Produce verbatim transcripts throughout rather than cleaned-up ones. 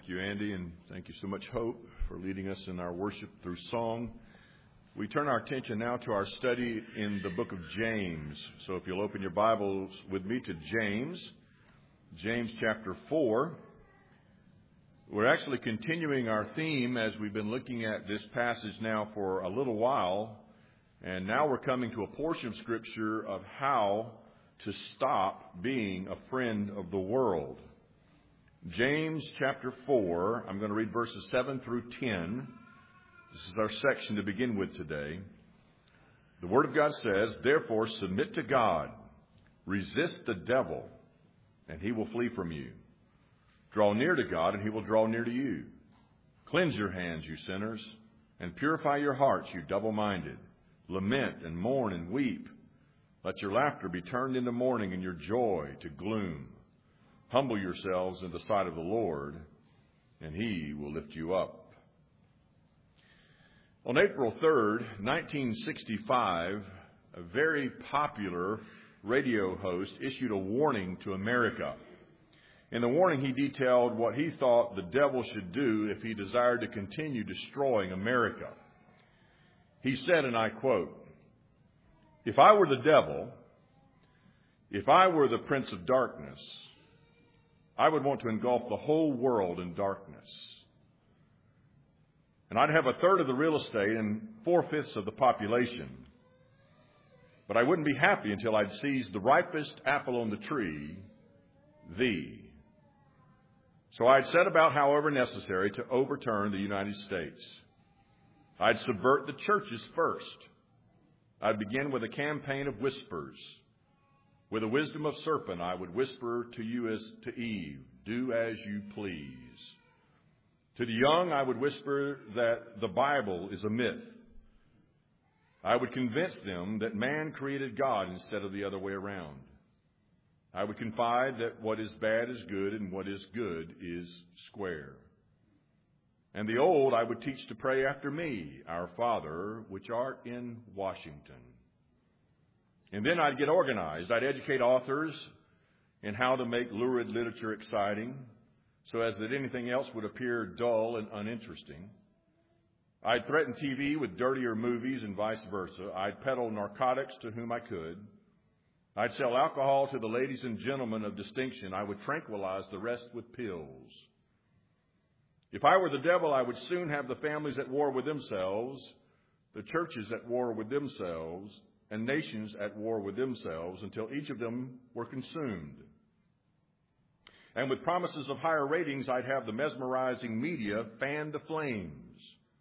Thank you, Andy, and thank you so much, Hope, for leading us in our worship through song. We turn our attention now to our study in the book of James. So if you'll open your Bibles with me to James, James chapter four. We're actually continuing our theme as we've been looking at this passage now for a little while. And now we're coming to a portion of Scripture of how to stop being a friend of the world. James chapter four, I'm going to read verses seven through ten. This is our section to begin with today. The Word of God says, "Therefore submit to God, resist the devil, and he will flee from you. Draw near to God, and he will draw near to you. Cleanse your hands, you sinners, and purify your hearts, you double-minded. Lament and mourn and weep. Let your laughter be turned into mourning and your joy to gloom. Humble yourselves in the sight of the Lord, and he will lift you up." On April third, nineteen sixty-five, a very popular radio host issued a warning to America. In the warning, he detailed what he thought the devil should do if he desired to continue destroying America. He said, and I quote, "If I were the devil, if I were the prince of darkness, I would want to engulf the whole world in darkness. And I'd have a third of the real estate and four-fifths of the population. But I wouldn't be happy until I'd seized the ripest apple on the tree, thee. So I'd set about, however necessary, to overturn the United States. I'd subvert the churches first. I'd begin with a campaign of whispers. With the wisdom of serpent, I would whisper to you as to Eve, do as you please. To the young, I would whisper that the Bible is a myth. I would convince them that man created God instead of the other way around. I would confide that what is bad is good and what is good is square. And the old I would teach to pray after me, Our Father, which art in Washington. And then I'd get organized. I'd educate authors in how to make lurid literature exciting so as that anything else would appear dull and uninteresting. I'd threaten T V with dirtier movies and vice versa. I'd peddle narcotics to whom I could. I'd sell alcohol to the ladies and gentlemen of distinction. I would tranquilize the rest with pills. If I were the devil, I would soon have the families at war with themselves, the churches at war with themselves, and nations at war with themselves until each of them were consumed. And with promises of higher ratings, I'd have the mesmerizing media fan the flames.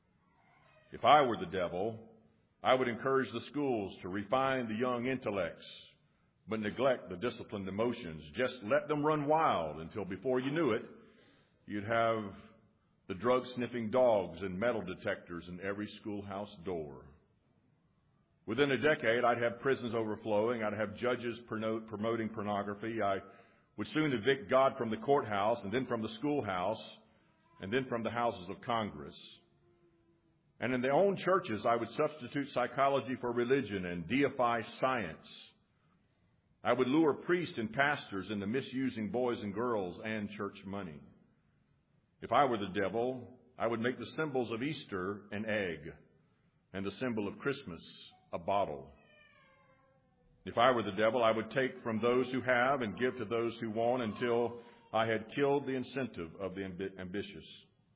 If I were the devil, I would encourage the schools to refine the young intellects, but neglect the disciplined emotions. Just let them run wild until before you knew it, you'd have the drug-sniffing dogs and metal detectors in every schoolhouse door. Within a decade, I'd have prisons overflowing. I'd have judges promoting pornography. I would soon evict God from the courthouse, and then from the schoolhouse, and then from the houses of Congress. And in their own churches, I would substitute psychology for religion and deify science. I would lure priests and pastors into misusing boys and girls and church money. If I were the devil, I would make the symbols of Easter an egg and the symbol of Christmas a bottle. If I were the devil, I would take from those who have and give to those who want until I had killed the incentive of the amb- ambitious.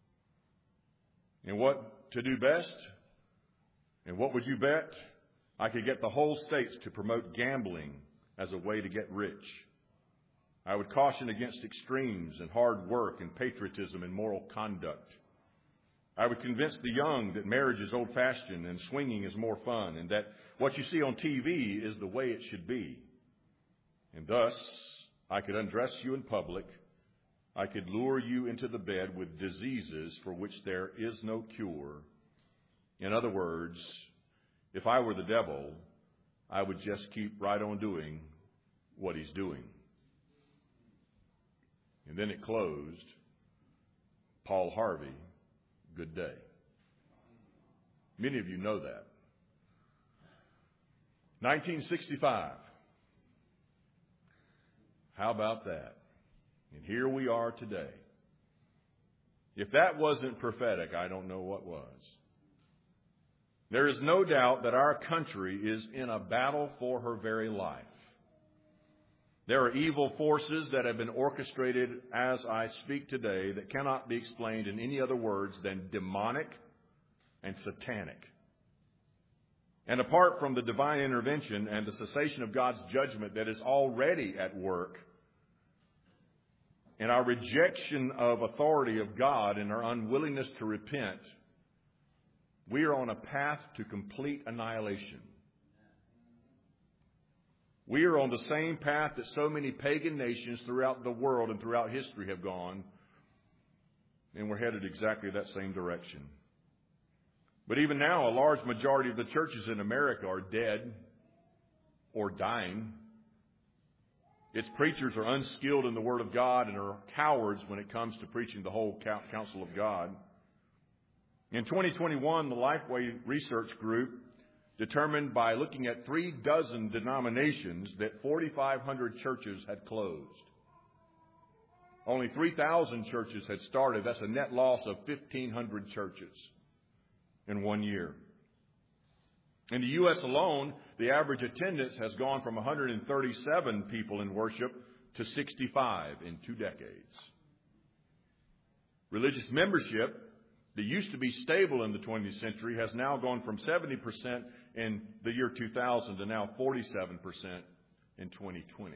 And what to do best? And what would you bet? I could get the whole states to promote gambling as a way to get rich. I would caution against extremes and hard work and patriotism and moral conduct. I would convince the young that marriage is old-fashioned and swinging is more fun, and that what you see on T V is the way it should be. And thus, I could undress you in public. I could lure you into the bed with diseases for which there is no cure. In other words, if I were the devil, I would just keep right on doing what he's doing. And then it closed, Paul Harvey, good day. Many of you know that. nineteen sixty-five. How about that? And here we are today. If that wasn't prophetic, I don't know what was. There is no doubt that our country is in a battle for her very life. There are evil forces that have been orchestrated as I speak today that cannot be explained in any other words than demonic and satanic. And apart from the divine intervention and the cessation of God's judgment that is already at work, and our rejection of authority of God and our unwillingness to repent, we are on a path to complete annihilation. We are on the same path that so many pagan nations throughout the world and throughout history have gone, and we're headed exactly that same direction. But even now, a large majority of the churches in America are dead or dying. Its preachers are unskilled in the Word of God and are cowards when it comes to preaching the whole counsel of God. In twenty twenty-one, the Lifeway Research Group determined by looking at three dozen denominations that forty-five hundred churches had closed. Only three thousand churches had started. That's a net loss of fifteen hundred churches in one year. In the U S alone, the average attendance has gone from one hundred thirty-seven people in worship to sixty-five in two decades. Religious membership that used to be stable in the twentieth century has now gone from seventy percent in the year two thousand to now forty-seven percent in twenty twenty.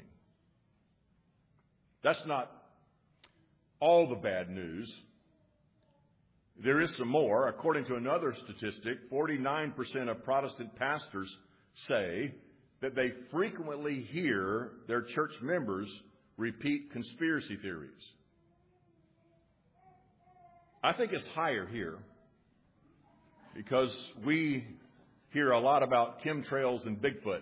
That's not all the bad news. There is some more. According to another statistic, forty-nine percent of Protestant pastors say that they frequently hear their church members repeat conspiracy theories. I think it's higher here because we hear a lot about chemtrails and Bigfoot.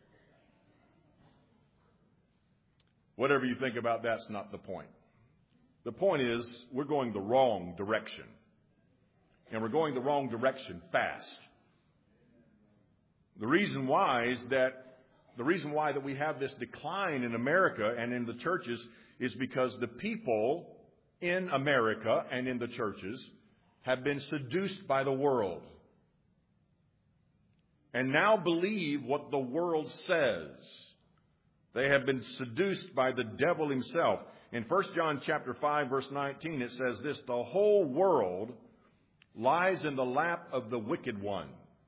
Whatever you think about that's not the point. The point is we're going the wrong direction. And we're going the wrong direction fast. The reason why is that the reason why that we have this decline in America and in the churches is because the people in America and in the churches have been seduced by the world and now believe what the world says. They have been seduced by the devil himself. In First John chapter five, verse nineteen, it says this: the whole world lies in the lap of the wicked one.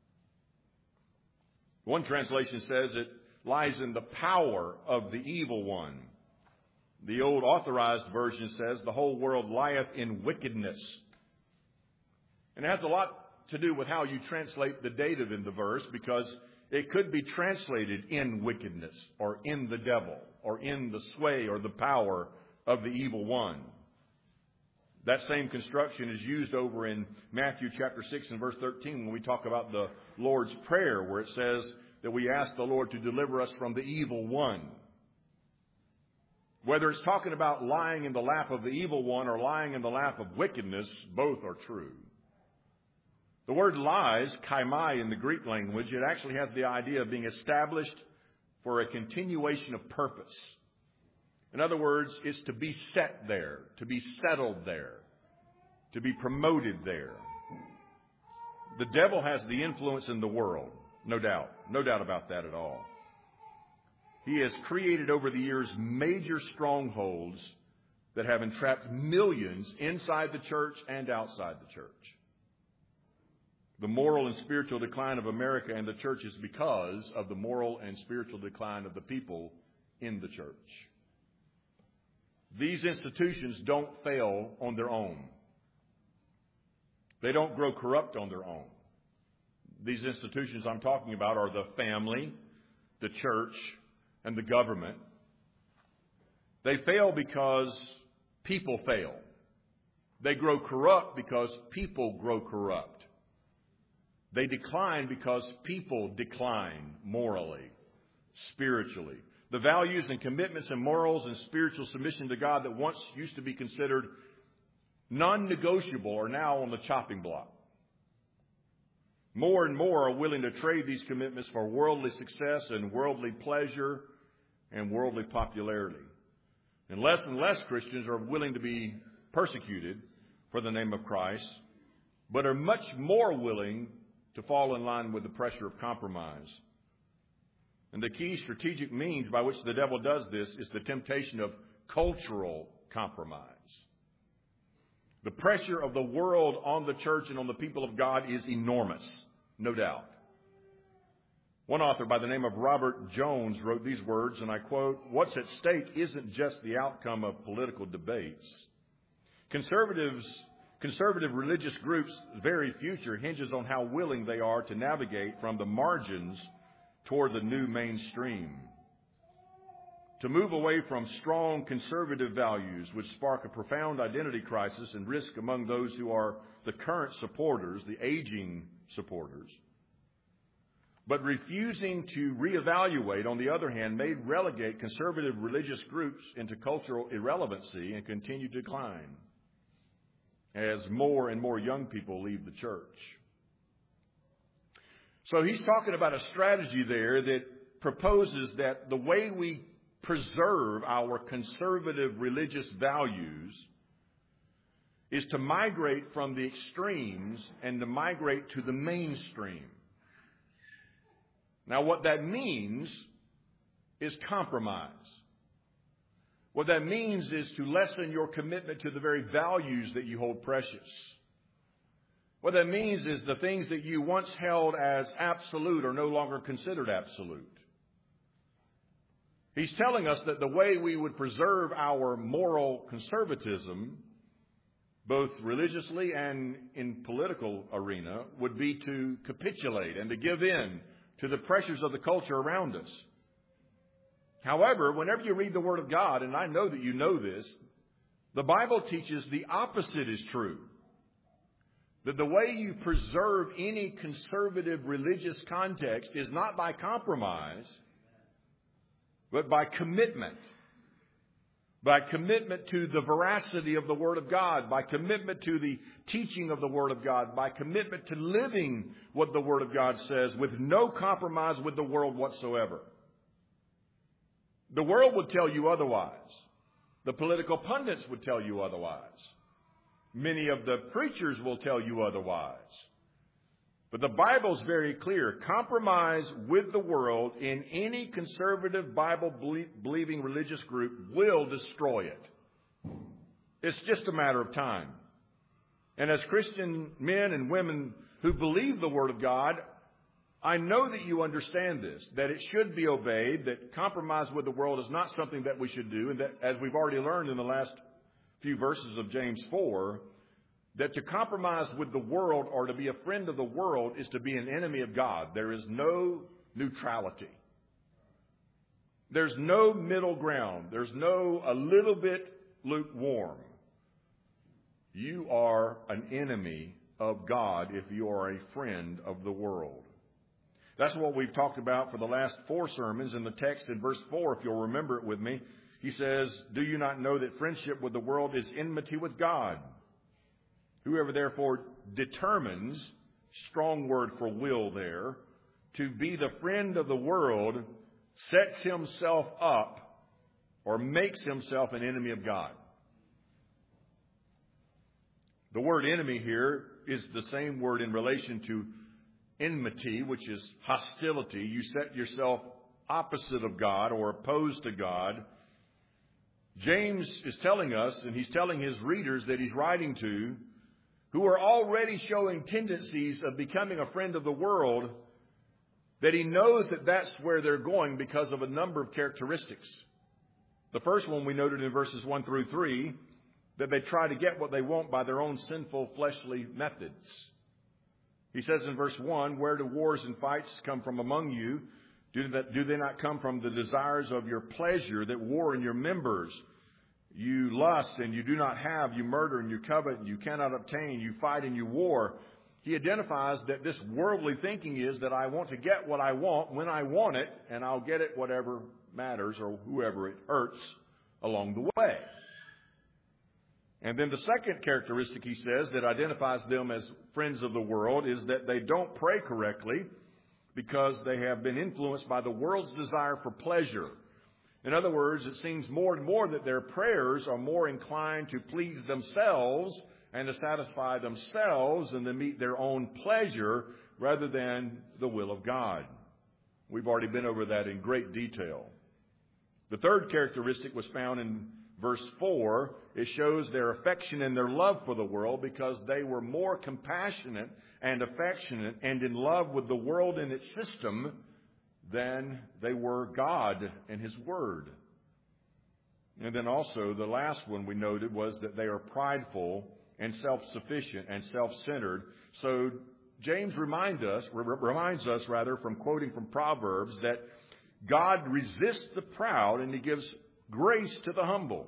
One translation says it lies in the power of the evil one. The old authorized version says the whole world lieth in wickedness. And it has a lot to do with how you translate the dative in the verse, because it could be translated in wickedness or in the devil or in the sway or the power of the evil one. That same construction is used over in Matthew chapter six and verse thirteen when we talk about the Lord's Prayer, where it says that we ask the Lord to deliver us from the evil one. Whether it's talking about lying in the lap of the evil one or lying in the lap of wickedness, both are true. The word lies, kaimai in the Greek language, it actually has the idea of being established for a continuation of purpose. In other words, it's to be set there, to be settled there, to be promoted there. The devil has the influence in the world, no doubt, no doubt about that at all. He has created over the years major strongholds that have entrapped millions inside the church and outside the church. The moral and spiritual decline of America and the church is because of the moral and spiritual decline of the people in the church. These institutions don't fail on their own. They don't grow corrupt on their own. These institutions I'm talking about are the family, the church, and the government. They fail because people fail. They grow corrupt because people grow corrupt. They decline because people decline morally, spiritually. The values and commitments and morals and spiritual submission to God that once used to be considered non-negotiable are now on the chopping block. More and more are willing to trade these commitments for worldly success and worldly pleasure and worldly popularity. And less and less Christians are willing to be persecuted for the name of Christ, but are much more willing to fall in line with the pressure of compromise. And the key strategic means by which the devil does this is the temptation of cultural compromise. The pressure of the world on the church and on the people of God is enormous, no doubt. One author by the name of Robert Jones wrote these words, and I quote, "What's at stake isn't just the outcome of political debates. Conservatives, conservative religious groups' very future hinges on how willing they are to navigate from the margins toward the new mainstream. To move away from strong conservative values would spark a profound identity crisis and risk among those who are the current supporters, the aging supporters. But refusing to reevaluate, on the other hand, may relegate conservative religious groups into cultural irrelevancy and continue to decline as more and more young people leave the church." So he's talking about a strategy there that proposes that the way we preserve our conservative religious values is to migrate from the extremes and to migrate to the mainstream. Now, what that means is compromise. What that means is to lessen your commitment to the very values that you hold precious. What that means is the things that you once held as absolute are no longer considered absolute. He's telling us that the way we would preserve our moral conservatism, both religiously and in political arena, would be to capitulate and to give in to the pressures of the culture around us. However, whenever you read the Word of God, and I know that you know this, the Bible teaches the opposite is true. That the way you preserve any conservative religious context is not by compromise, but by commitment. By commitment to the veracity of the Word of God, by commitment to the teaching of the Word of God, by commitment to living what the Word of God says with no compromise with the world whatsoever. The world would tell you otherwise. The political pundits would tell you otherwise. Many of the preachers will tell you otherwise. But the Bible's very clear. Compromise with the world in any conservative Bible-believing religious group will destroy it. It's just a matter of time. And as Christian men and women who believe the Word of God, I know that you understand this, that it should be obeyed, that compromise with the world is not something that we should do, and that, as we've already learned in the last few verses of James four, that to compromise with the world or to be a friend of the world is to be an enemy of God. There is no neutrality. There's no middle ground. There's no a little bit lukewarm. You are an enemy of God if you are a friend of the world. That's what we've talked about for the last four sermons. In the text in verse four, if you'll remember it with me, he says, "Do you not know that friendship with the world is enmity with God? Whoever therefore determines," strong word for will there, "to be the friend of the world sets himself up or makes himself an enemy of God." The word enemy here is the same word in relation to enmity, which is hostility. You set yourself opposite of God or opposed to God. James is telling us, and he's telling his readers that he's writing to, who are already showing tendencies of becoming a friend of the world, that he knows that that's where they're going because of a number of characteristics. The first one we noted in verses one through three, that they try to get what they want by their own sinful fleshly methods. He says in verse one, "Where do wars and fights come from among you? Do that, do they not come from the desires of your pleasure that war in your members? You lust and you do not have, you murder and you covet and you cannot obtain, you fight and you war." He identifies that this worldly thinking is that I want to get what I want when I want it, and I'll get it whatever matters or whoever it hurts along the way. And then the second characteristic, he says, that identifies them as friends of the world is that they don't pray correctly because they have been influenced by the world's desire for pleasure. In other words, it seems more and more that their prayers are more inclined to please themselves and to satisfy themselves and to meet their own pleasure rather than the will of God. We've already been over that in great detail. The third characteristic was found in verse four. It shows their affection and their love for the world because they were more compassionate and affectionate and in love with the world and its system than they were God and His Word. And then also the last one we noted was that they are prideful and self-sufficient and self-centered. So James remind us, reminds us rather from quoting from Proverbs that God resists the proud and He gives grace to the humble.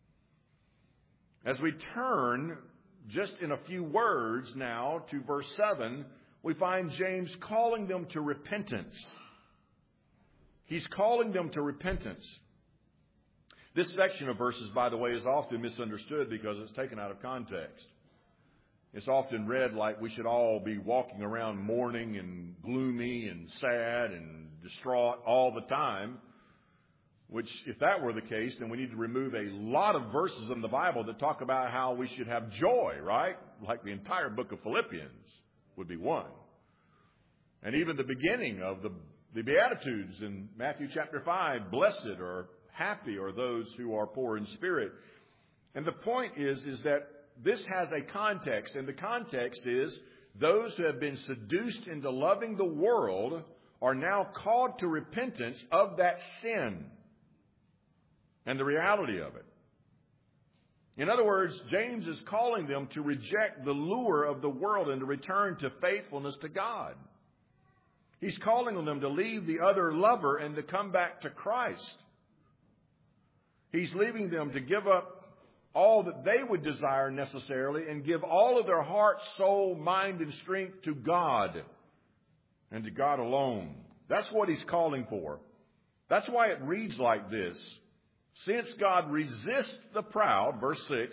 As we turn just in a few words now to verse seven, we find James calling them to repentance. He's calling them to repentance. This section of verses, by the way, is often misunderstood because it's taken out of context. It's often read like we should all be walking around mourning and gloomy and sad and distraught all the time, which if that were the case, then we need to remove a lot of verses in the Bible that talk about how we should have joy, right? Like the entire book of Philippians would be one. And even the beginning of the, the Beatitudes in Matthew chapter five, blessed or happy are those who are poor in spirit. And the point is, is that this has a context, and the context is those who have been seduced into loving the world are now called to repentance of that sin and the reality of it. In other words, James is calling them to reject the lure of the world and to return to faithfulness to God. He's calling on them to leave the other lover and to come back to Christ. He's leaving them to give up all that they would desire necessarily and give all of their heart, soul, mind, and strength to God and to God alone. That's what He's calling for. That's why it reads like this. Since God resists the proud, verse six,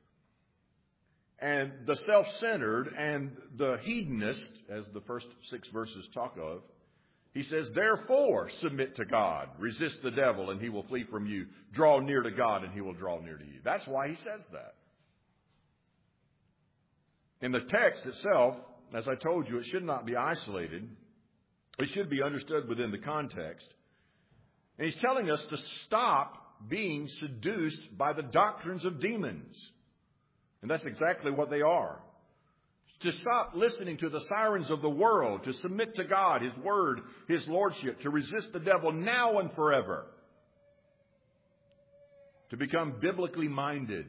and the self-centered and the hedonist, as the first six verses talk of, He says, therefore, submit to God. Resist the devil, and he will flee from you. Draw near to God, and He will draw near to you. That's why He says that. In the text itself, as I told you, it should not be isolated. It should be understood within the context. And He's telling us to stop being seduced by the doctrines of demons. And that's exactly what they are. To stop listening to the sirens of the world, to submit to God, His Word, His Lordship, to resist the devil now and forever. To become biblically minded,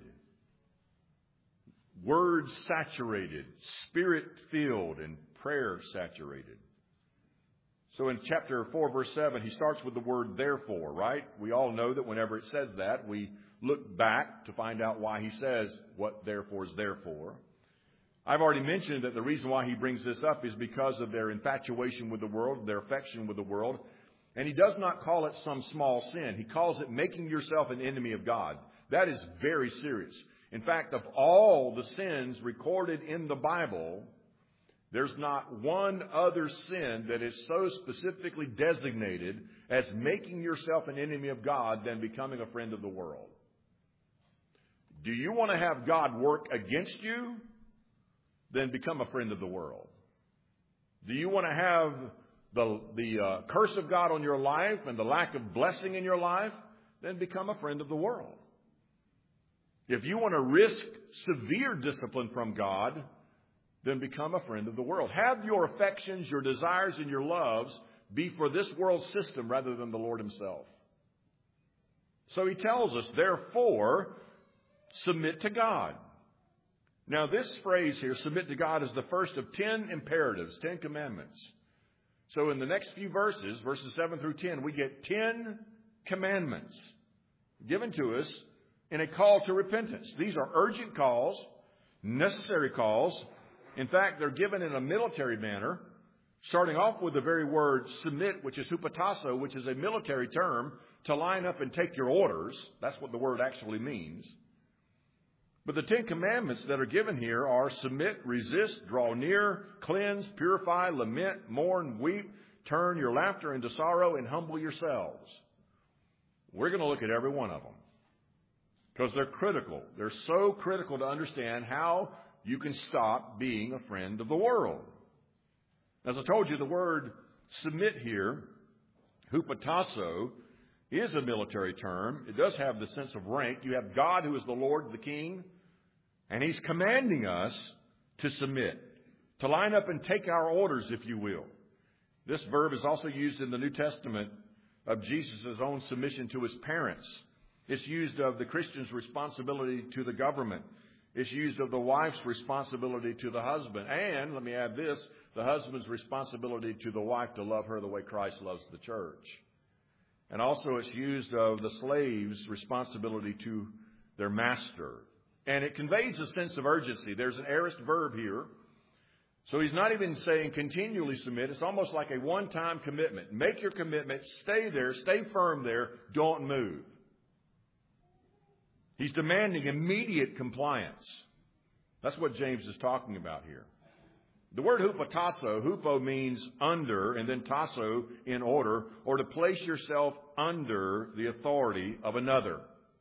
Word saturated, Spirit filled, and prayer saturated. So in chapter four, verse seven, he starts with the word therefore, right? We all know that whenever it says that, we look back to find out why he says what therefore is there for. I've already mentioned that the reason why he brings this up is because of their infatuation with the world, their affection with the world. And he does not call it some small sin. He calls it making yourself an enemy of God. That is very serious. In fact, of all the sins recorded in the Bible, there's not one other sin that is so specifically designated as making yourself an enemy of God than becoming a friend of the world. Do you want to have God work against you? Then become a friend of the world. Do you want to have the, the uh, curse of God on your life and the lack of blessing in your life? Then become a friend of the world. If you want to risk severe discipline from God, then become a friend of the world. Have your affections, your desires, and your loves be for this world system rather than the Lord Himself. So he tells us, therefore, submit to God. Now, this phrase here, submit to God, is the first of ten imperatives, ten commandments. So in the next few verses, verses seven through ten, we get ten commandments given to us in a call to repentance. These are urgent calls, necessary calls. In fact, they're given in a military manner, starting off with the very word submit, which is hupotasso, which is a military term to line up and take your orders. That's what the word actually means. But the Ten Commandments that are given here are submit, resist, draw near, cleanse, purify, lament, mourn, weep, turn your laughter into sorrow, and humble yourselves. We're going to look at every one of them. because they're critical. They're so critical to understand how you can stop being a friend of the world. As I told you, the word submit here, hupotasso, is a military term. It does have the sense of rank. You have God who is the Lord, the King, and He's commanding us to submit, to line up and take our orders, if you will. This verb is also used in the New Testament of Jesus' own submission to His parents. It's used of the Christian's responsibility to the government. It's used of the wife's responsibility to the husband. And, let me add this, the husband's responsibility to the wife to love her the way Christ loves the church. And also it's used of the slave's responsibility to their master. And it conveys a sense of urgency. There's an aorist verb here. So he's not even saying continually submit. It's almost like a one-time commitment. Make your commitment. Stay there. Stay firm there. Don't move. He's demanding immediate compliance. That's what James is talking about here. The word hupotasso, hupo means under, and then tasso, in order, or to place yourself under the authority of another.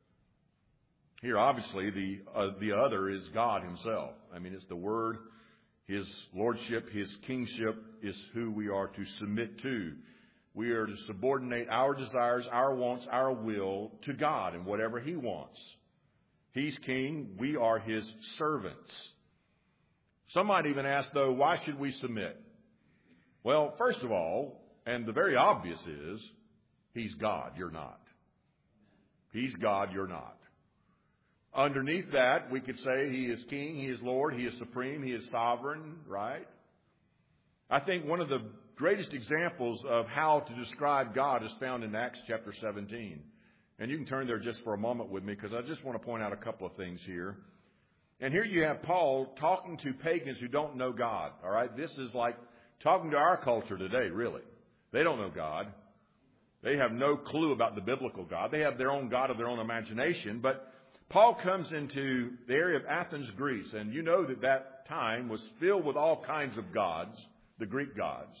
Here, obviously, the uh, the other is God Himself. I mean, it's the Word, His lordship, His kingship is who we are to submit to. We are to subordinate our desires, our wants, our will to God and whatever He wants. He's king. We are His servants. Some might even ask, though, why should we submit? Well, first of all, and the very obvious is, He's God, you're not. He's God, you're not. Underneath that, we could say He is King, He is Lord, He is supreme, He is sovereign, right? I think one of the greatest examples of how to describe God is found in Acts chapter seventeen. And you can turn there just for a moment with me, because I just want to point out a couple of things here. And here you have Paul talking to pagans who don't know God, all right? This is like talking to our culture today, really. They don't know God. They have no clue about the biblical God. They have their own God of their own imagination. But Paul comes into the area of Athens, Greece, and you know that that time was filled with all kinds of gods, the Greek gods.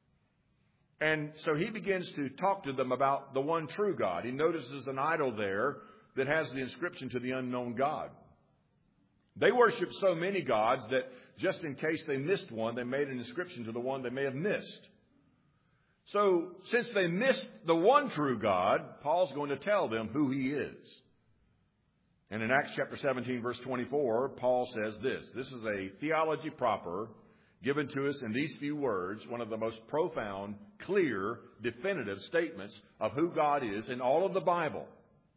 And so he begins to talk to them about the one true God. He notices an idol there that has the inscription to the unknown God. They worship so many gods that just in case they missed one, they made an inscription to the one they may have missed. So since they missed the one true God, Paul's going to tell them who He is. And in Acts chapter seventeen, verse twenty-four, Paul says this. This is a theology proper given to us in these few words, one of the most profound, clear, definitive statements of who God is in all of the Bible.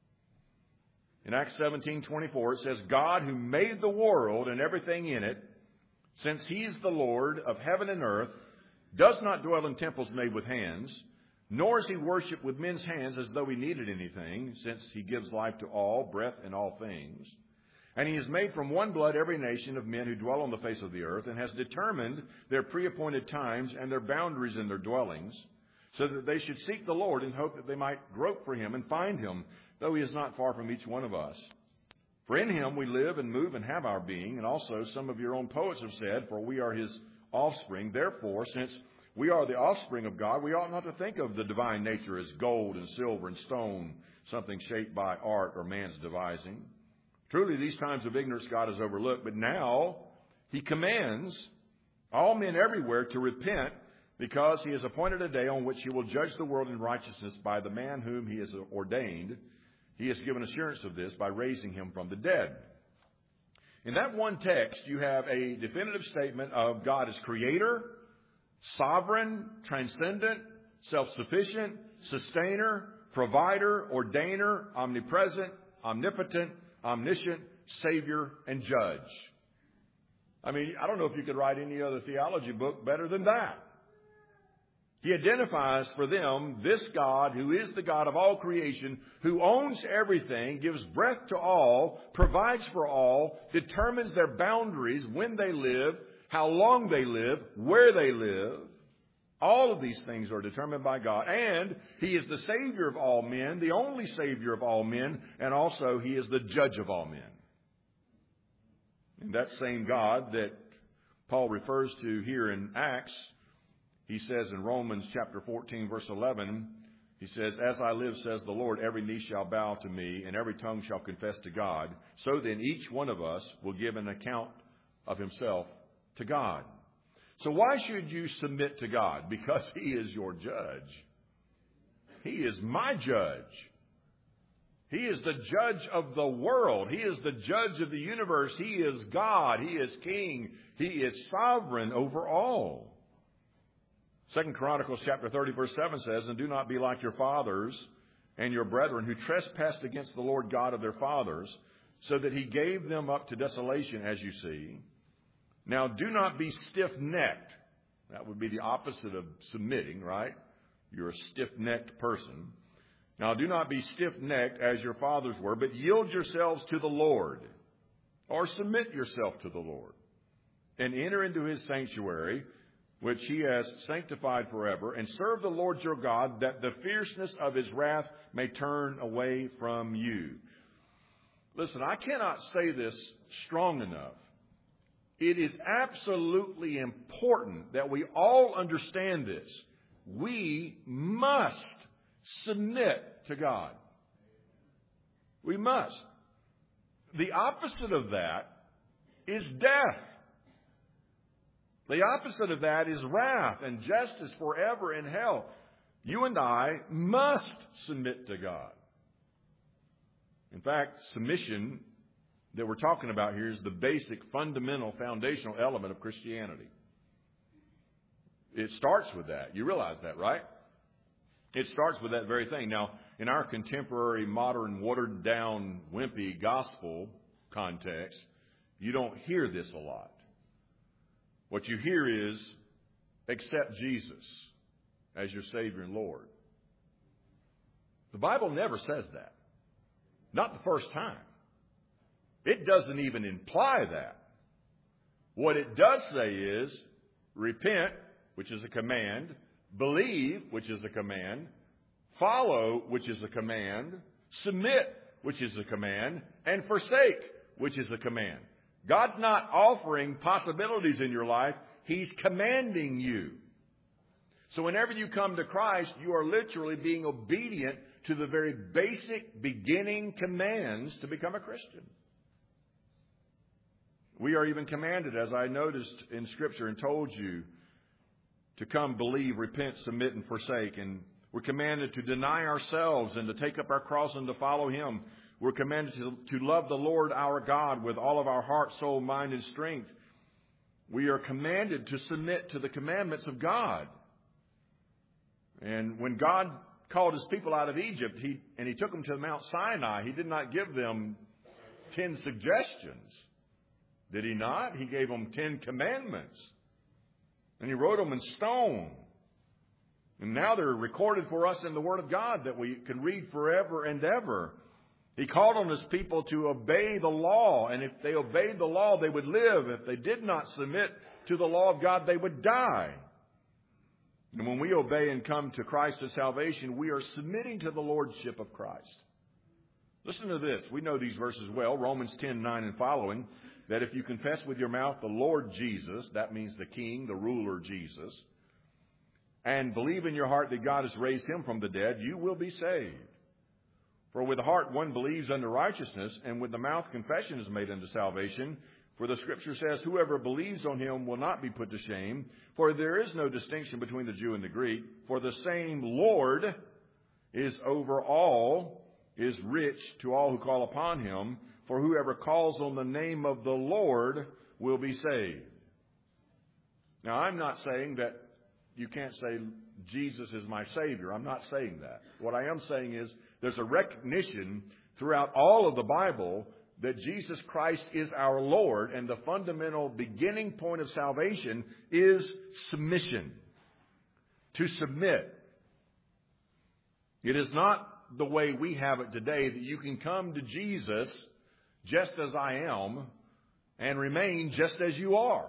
In Acts seventeen twenty-four, it says, God who made the world and everything in it, since He is the Lord of heaven and earth, does not dwell in temples made with hands, nor is He worshipped with men's hands as though He needed anything, since He gives life to all, breath in all things. And He has made from one blood every nation of men who dwell on the face of the earth, and has determined their pre-appointed times and their boundaries in their dwellings, so that they should seek the Lord in hope that they might grope for Him and find Him, though He is not far from each one of us. For in Him we live and move and have our being, and also some of your own poets have said, for we are His offspring. Therefore, since we are the offspring of God, we ought not to think of the divine nature as gold and silver and stone, something shaped by art or man's devising. Truly, these times of ignorance God has overlooked, but now He commands all men everywhere to repent, because He has appointed a day on which He will judge the world in righteousness by the man whom He has ordained. He has given assurance of this by raising Him from the dead. In that one text, you have a definitive statement of God as creator, sovereign, transcendent, self-sufficient, sustainer, provider, ordainer, omnipresent, omnipotent, omniscient, Savior, and Judge. I mean, I don't know if you could write any other theology book better than that. He identifies for them this God who is the God of all creation, who owns everything, gives breath to all, provides for all, determines their boundaries, when they live, how long they live, where they live. All of these things are determined by God. And He is the Savior of all men, the only Savior of all men, and also He is the Judge of all men. And that same God that Paul refers to here in Acts, he says in Romans chapter fourteen, verse eleven, He says, as I live, says the Lord, every knee shall bow to me, and every tongue shall confess to God. So then each one of us will give an account of himself to God. So why should you submit to God? Because He is your judge. He is my judge. He is the judge of the world. He is the judge of the universe. He is God. He is King. He is sovereign over all. Second Chronicles chapter thirty verse seven says, and do not be like your fathers and your brethren who trespassed against the Lord God of their fathers, so that He gave them up to desolation, as you see. Now do not be stiff-necked. That would be the opposite of submitting, right? You're a stiff-necked person. Now do not be stiff-necked as your fathers were, but yield yourselves to the Lord, or submit yourself to the Lord, and enter into His sanctuary, which He has sanctified forever, and serve the Lord your God, that the fierceness of His wrath may turn away from you. Listen, I cannot say this strong enough. It is absolutely important that we all understand this. We must submit to God. We must. The opposite of that is death. The opposite of that is wrath and justice forever in hell. You and I must submit to God. In fact, submission that we're talking about here is the basic, fundamental, foundational element of Christianity. It starts with that. You realize that, right? It starts with that very thing. Now, in our contemporary, modern, watered-down, wimpy gospel context, you don't hear this a lot. What you hear is, accept Jesus as your Savior and Lord. The Bible never says that. Not the first time. It doesn't even imply that. What it does say is, repent, which is a command, believe, which is a command, follow, which is a command, submit, which is a command, and forsake, which is a command. God's not offering possibilities in your life. He's commanding you. So whenever you come to Christ, you are literally being obedient to the very basic beginning commands to become a Christian. We are even commanded, as I noticed in Scripture and told you, to come, believe, repent, submit, and forsake. And we're commanded to deny ourselves and to take up our cross and to follow Him. We're commanded to, to love the Lord our God with all of our heart, soul, mind, and strength. We are commanded to submit to the commandments of God. And when God called His people out of Egypt, He and He took them to Mount Sinai, He did not give them ten suggestions. Did He not? He gave them ten commandments. And He wrote them in stone. And now they're recorded for us in the Word of God that we can read forever and ever. He called on His people to obey the law. And if they obeyed the law, they would live. If they did not submit to the law of God, they would die. And when we obey and come to Christ as salvation, we are submitting to the Lordship of Christ. Listen to this. We know these verses well. Romans ten nine and following. That if you confess with your mouth the Lord Jesus, that means the King, the ruler Jesus, and believe in your heart that God has raised Him from the dead, you will be saved. For with the heart one believes unto righteousness, and with the mouth confession is made unto salvation. For the Scripture says, whoever believes on Him will not be put to shame. For there is no distinction between the Jew and the Greek. For the same Lord is over all, is rich to all who call upon Him. For whoever calls on the name of the Lord will be saved. Now, I'm not saying that you can't say Jesus is my Savior. I'm not saying that. What I am saying is there's a recognition throughout all of the Bible that Jesus Christ is our Lord, and the fundamental beginning point of salvation is submission. To submit. It is not the way we have it today that you can come to Jesus just as I am, and remain just as you are.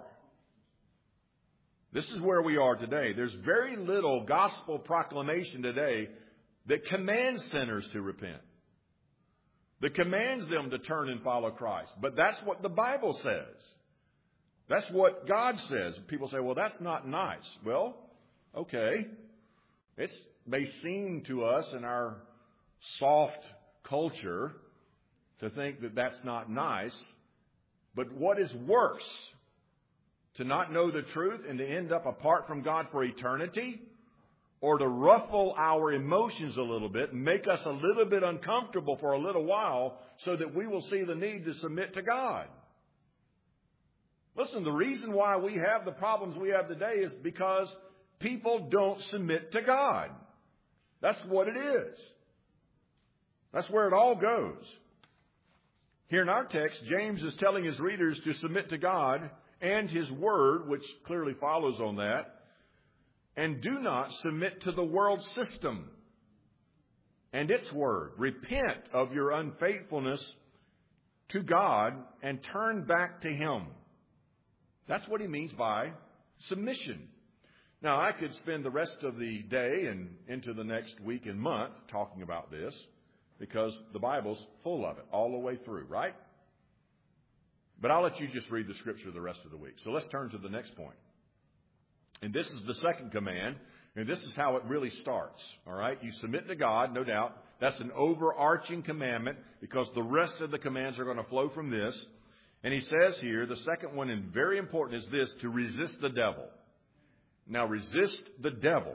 This is where we are today. There's very little gospel proclamation today that commands sinners to repent, that commands them to turn and follow Christ. But that's what the Bible says. That's what God says. People say, well, that's not nice. Well, okay. It may seem to us in our soft culture to think that that's not nice, but what is worse, to not know the truth and to end up apart from God for eternity, or to ruffle our emotions a little bit, make us a little bit uncomfortable for a little while so that we will see the need to submit to God? Listen, the reason why we have the problems we have today is because people don't submit to God. That's what it is. That's where it all goes. Here in our text, James is telling his readers to submit to God and His Word, which clearly follows on that, and do not submit to the world system and its word. Repent of your unfaithfulness to God and turn back to Him. That's what he means by submission. Now, I could spend the rest of the day and into the next week and month talking about this because the Bible's full of it all the way through, right? But I'll let you just read the Scripture the rest of the week. So let's turn to the next point. And this is the second command, and this is how it really starts, all right? You submit to God, no doubt. That's an overarching commandment because the rest of the commands are going to flow from this. And he says here, the second one, and very important, is this, to resist the devil. Now, resist the devil.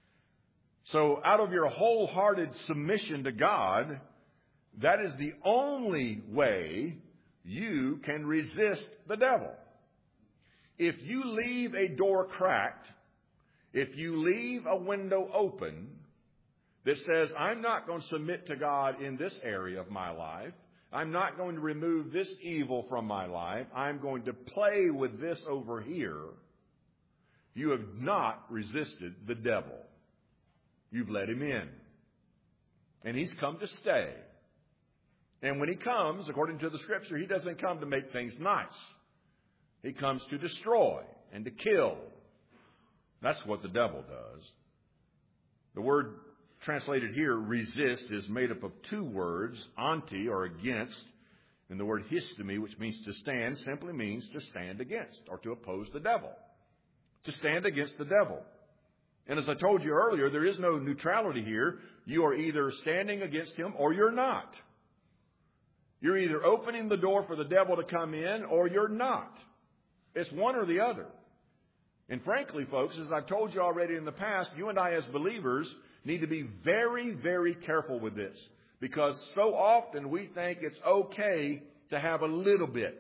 So out of your wholehearted submission to God, that is the only way you can resist the devil. If you leave a door cracked, if you leave a window open that says, I'm not going to submit to God in this area of my life, I'm not going to remove this evil from my life, I'm going to play with this over here, you have not resisted the devil. You've let him in. And he's come to stay. And when he comes, according to the Scripture, he doesn't come to make things nice. He comes to destroy and to kill. That's what the devil does. The word translated here, resist, is made up of two words, anti, or against, and the word histemi, which means to stand, simply means to stand against or to oppose the devil. To stand against the devil. And as I told you earlier, there is no neutrality here. You are either standing against him or you're not. You're either opening the door for the devil to come in or you're not. It's one or the other. And frankly, folks, as I've told you already in the past, you and I as believers need to be very, very careful with this. Because so often we think it's okay to have a little bit.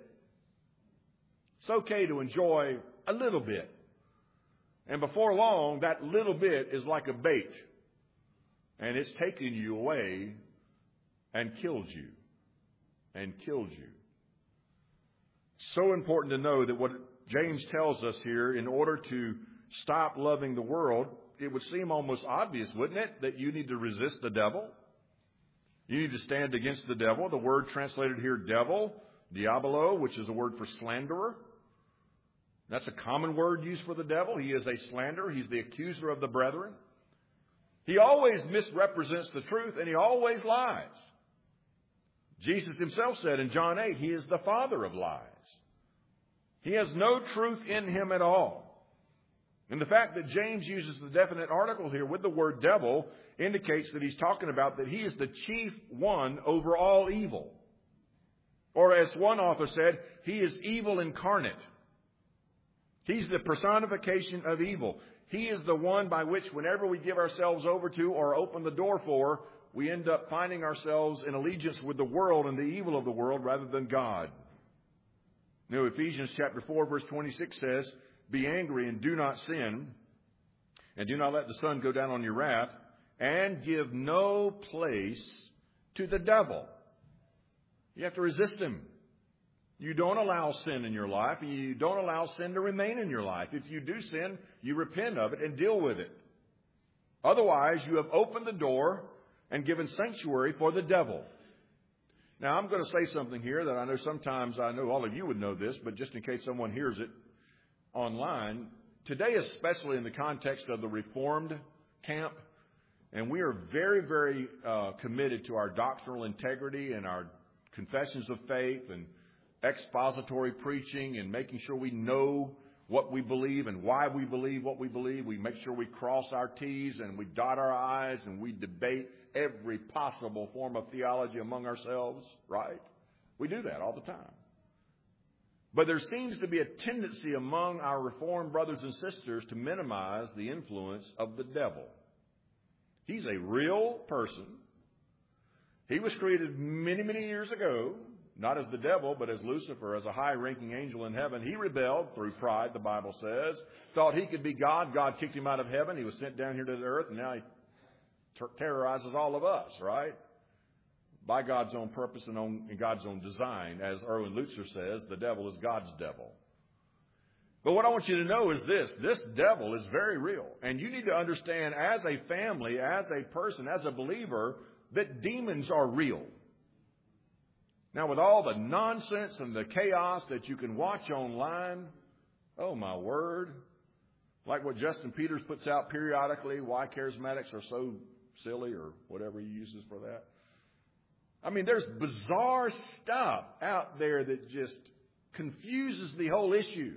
It's okay to enjoy a little bit. And before long, that little bit is like a bait. And it's taken you away and killed you. And killed you. So important to know that what James tells us here, in order to stop loving the world, it would seem almost obvious, wouldn't it, that you need to resist the devil? You need to stand against the devil. The word translated here, devil, diabolo, which is a word for slanderer. That's a common word used for the devil. He is a slanderer. He's the accuser of the brethren. He always misrepresents the truth, and he always lies. Jesus himself said in John eight, he is the father of lies. He has no truth in him at all. And the fact that James uses the definite article here with the word devil indicates that he's talking about that he is the chief one over all evil. Or as one author said, he is evil incarnate. He's the personification of evil. He is the one by which whenever we give ourselves over to or open the door for, we end up finding ourselves in allegiance with the world and the evil of the world rather than God. You know, Ephesians chapter four, verse twenty-six says, be angry and do not sin, and do not let the sun go down on your wrath, and give no place to the devil. You have to resist him. You don't allow sin in your life, and you don't allow sin to remain in your life. If you do sin, you repent of it and deal with it. Otherwise, you have opened the door and given sanctuary for the devil. Now, I'm going to say something here that I know sometimes, I know all of you would know this, but just in case someone hears it online, today, especially in the context of the Reformed camp, and we are very, very uh, committed to our doctrinal integrity and our confessions of faith and expository preaching and making sure we know what we believe and why we believe what we believe. We make sure we cross our T's and we dot our I's and we debate every possible form of theology among ourselves, right? We do that all the time. But there seems to be a tendency among our Reformed brothers and sisters to minimize the influence of the devil. He's a real person. He was created many, many years ago, not as the devil, but as Lucifer, as a high-ranking angel in heaven. He rebelled through pride, the Bible says. Thought he could be God. God kicked him out of heaven. He was sent down here to the earth, and now he ter- terrorizes all of us, right? By God's own purpose and on, in God's own design. As Erwin Lutzer says, the devil is God's devil. But what I want you to know is this. This devil is very real. And you need to understand as a family, as a person, as a believer, that demons are real. Now, with all the nonsense and the chaos that you can watch online, oh, my word. Like what Justin Peters puts out periodically, why charismatics are so silly or whatever he uses for that. I mean, there's bizarre stuff out there that just confuses the whole issue.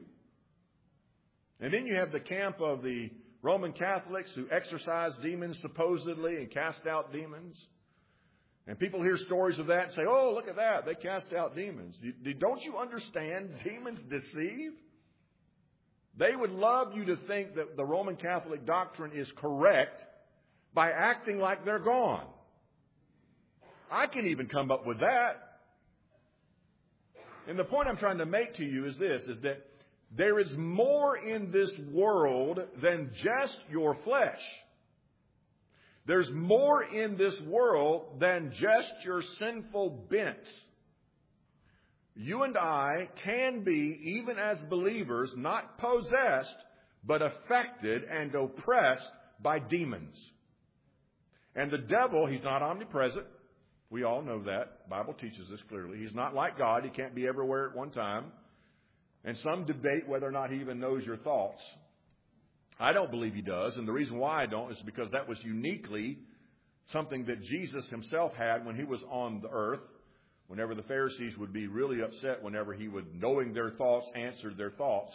And then you have the camp of the Roman Catholics who exorcise demons supposedly and cast out demons. And people hear stories of that and say, oh, look at that. They cast out demons. Don't you understand? Demons deceive. They would love you to think that the Roman Catholic doctrine is correct by acting like they're gone. I can even come up with that. And the point I'm trying to make to you is this, is that there is more in this world than just your flesh. There's more in this world than just your sinful bents. You and I can be, even as believers, not possessed, but affected and oppressed by demons. And the devil, he's not omnipresent. We all know that. The Bible teaches this clearly. He's not like God. He can't be everywhere at one time. And some debate whether or not he even knows your thoughts. I don't believe he does. And the reason why I don't is because that was uniquely something that Jesus himself had when he was on the earth. Whenever the Pharisees would be really upset whenever he would, knowing their thoughts, answer their thoughts.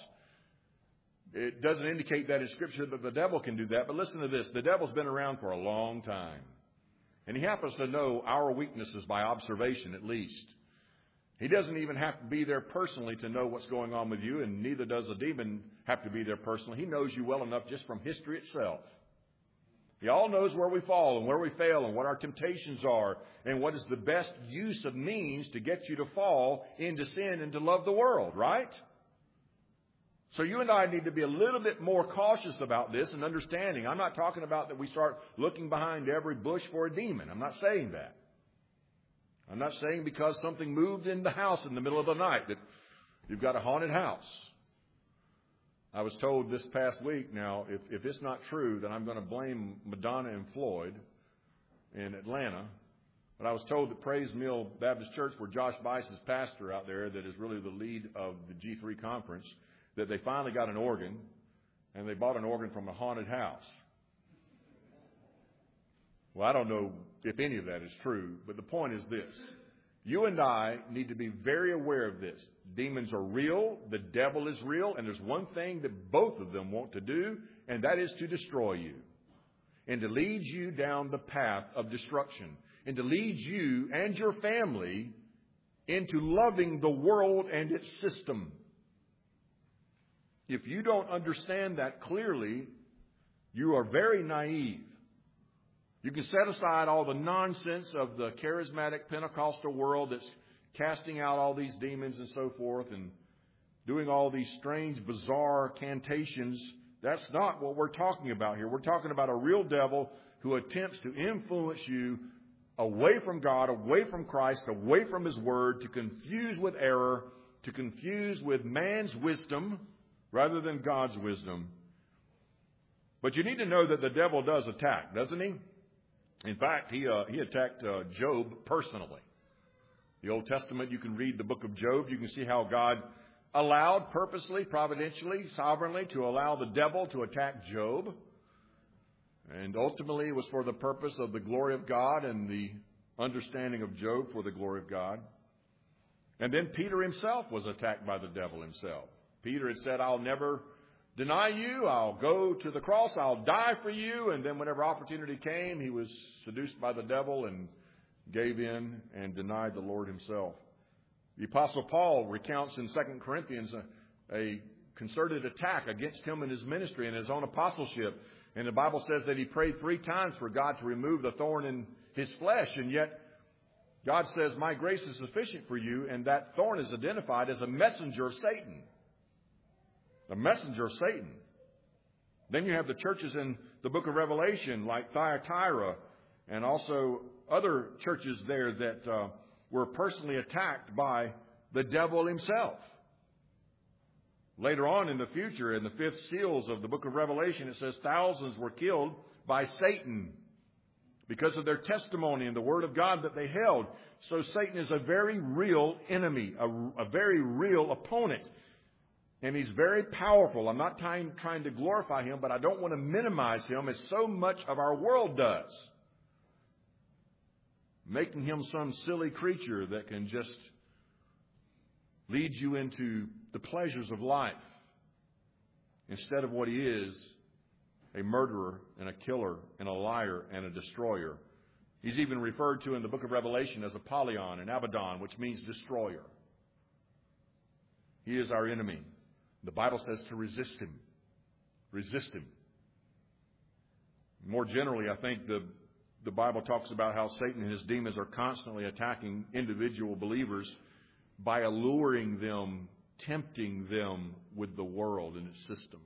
It doesn't indicate that in Scripture that the devil can do that. But listen to this. The devil's been around for a long time. And he happens to know our weaknesses by observation at least. He doesn't even have to be there personally to know what's going on with you, and neither does a demon have to be there personally. He knows you well enough just from history itself. He all knows where we fall and where we fail and what our temptations are and what is the best use of means to get you to fall into sin and to love the world, right? So you and I need to be a little bit more cautious about this and understanding. I'm not talking about that we start looking behind every bush for a demon. I'm not saying that. I'm not saying because something moved in the house in the middle of the night that you've got a haunted house. I was told this past week, now, if, if it's not true, then I'm going to blame Madonna and Floyd in Atlanta. But I was told that Praise Mill Baptist Church, where Josh Bice is pastor out there, that is really the lead of the G three conference, that they finally got an organ, and they bought an organ from a haunted house. Well, I don't know if any of that is true, but the point is this. You and I need to be very aware of this. Demons are real, the devil is real, and there's one thing that both of them want to do, and that is to destroy you and to lead you down the path of destruction and to lead you and your family into loving the world and its system. If you don't understand that clearly, you are very naive. You can set aside all the nonsense of the charismatic Pentecostal world that's casting out all these demons and so forth and doing all these strange, bizarre cantations. That's not what we're talking about here. We're talking about a real devil who attempts to influence you away from God, away from Christ, away from His Word, to confuse with error, to confuse with man's wisdom rather than God's wisdom. But you need to know that the devil does attack, doesn't he? In fact, he uh, he attacked uh, Job personally. The Old Testament, you can read the book of Job. You can see how God allowed purposely, providentially, sovereignly to allow the devil to attack Job. And ultimately, it was for the purpose of the glory of God and the understanding of Job for the glory of God. And then Peter himself was attacked by the devil himself. Peter had said, I'll never deny you. I'll go to the cross. I'll die for you. And then whenever opportunity came, he was seduced by the devil and gave in and denied the Lord himself. The Apostle Paul recounts in Second Corinthians a, a concerted attack against him in his ministry and his own apostleship. And the Bible says that he prayed three times for God to remove the thorn in his flesh. And yet God says, my grace is sufficient for you. And that thorn is identified as a messenger of Satan. A messenger of Satan. Then you have the churches in the book of Revelation like Thyatira and also other churches there that uh, were personally attacked by the devil himself. Later on in the future, in the fifth seals of the book of Revelation, it says thousands were killed by Satan because of their testimony and the word of God that they held. So Satan is a very real enemy, a, a very real opponent. And he's very powerful. I'm not trying, trying to glorify him, but I don't want to minimize him as so much of our world does. Making him some silly creature that can just lead you into the pleasures of life instead of what he is, a murderer and a killer and a liar and a destroyer. He's even referred to in the book of Revelation as Apollyon and Abaddon, which means destroyer. He is our enemy. The Bible says to resist him. Resist him. More generally, I think the, the Bible talks about how Satan and his demons are constantly attacking individual believers by alluring them, tempting them with the world and its system.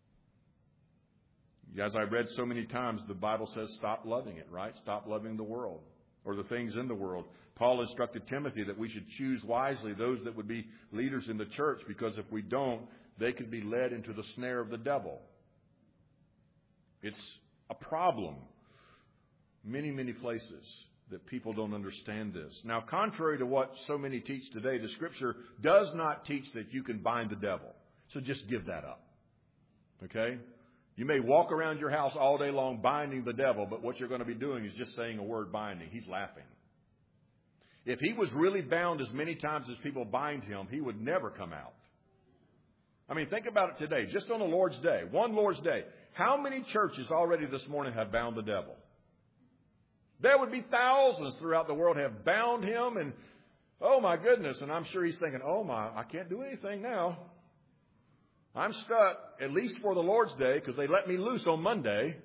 As I've read so many times, the Bible says stop loving it, right? Stop loving the world or the things in the world. Paul instructed Timothy that we should choose wisely those that would be leaders in the church, because if we don't, they could be led into the snare of the devil. It's a problem. Many, many places that people don't understand this. Now, contrary to what so many teach today, the Scripture does not teach that you can bind the devil. So just give that up. Okay? You may walk around your house all day long binding the devil, but what you're going to be doing is just saying a word binding. He's laughing. If he was really bound as many times as people bind him, he would never come out. I mean, think about it today, just on the Lord's Day, one Lord's Day. How many churches already this morning have bound the devil? There would be thousands throughout the world have bound him, and oh my goodness, and I'm sure he's thinking, oh my, I can't do anything now. I'm stuck, at least for the Lord's Day, because they let me loose on Monday.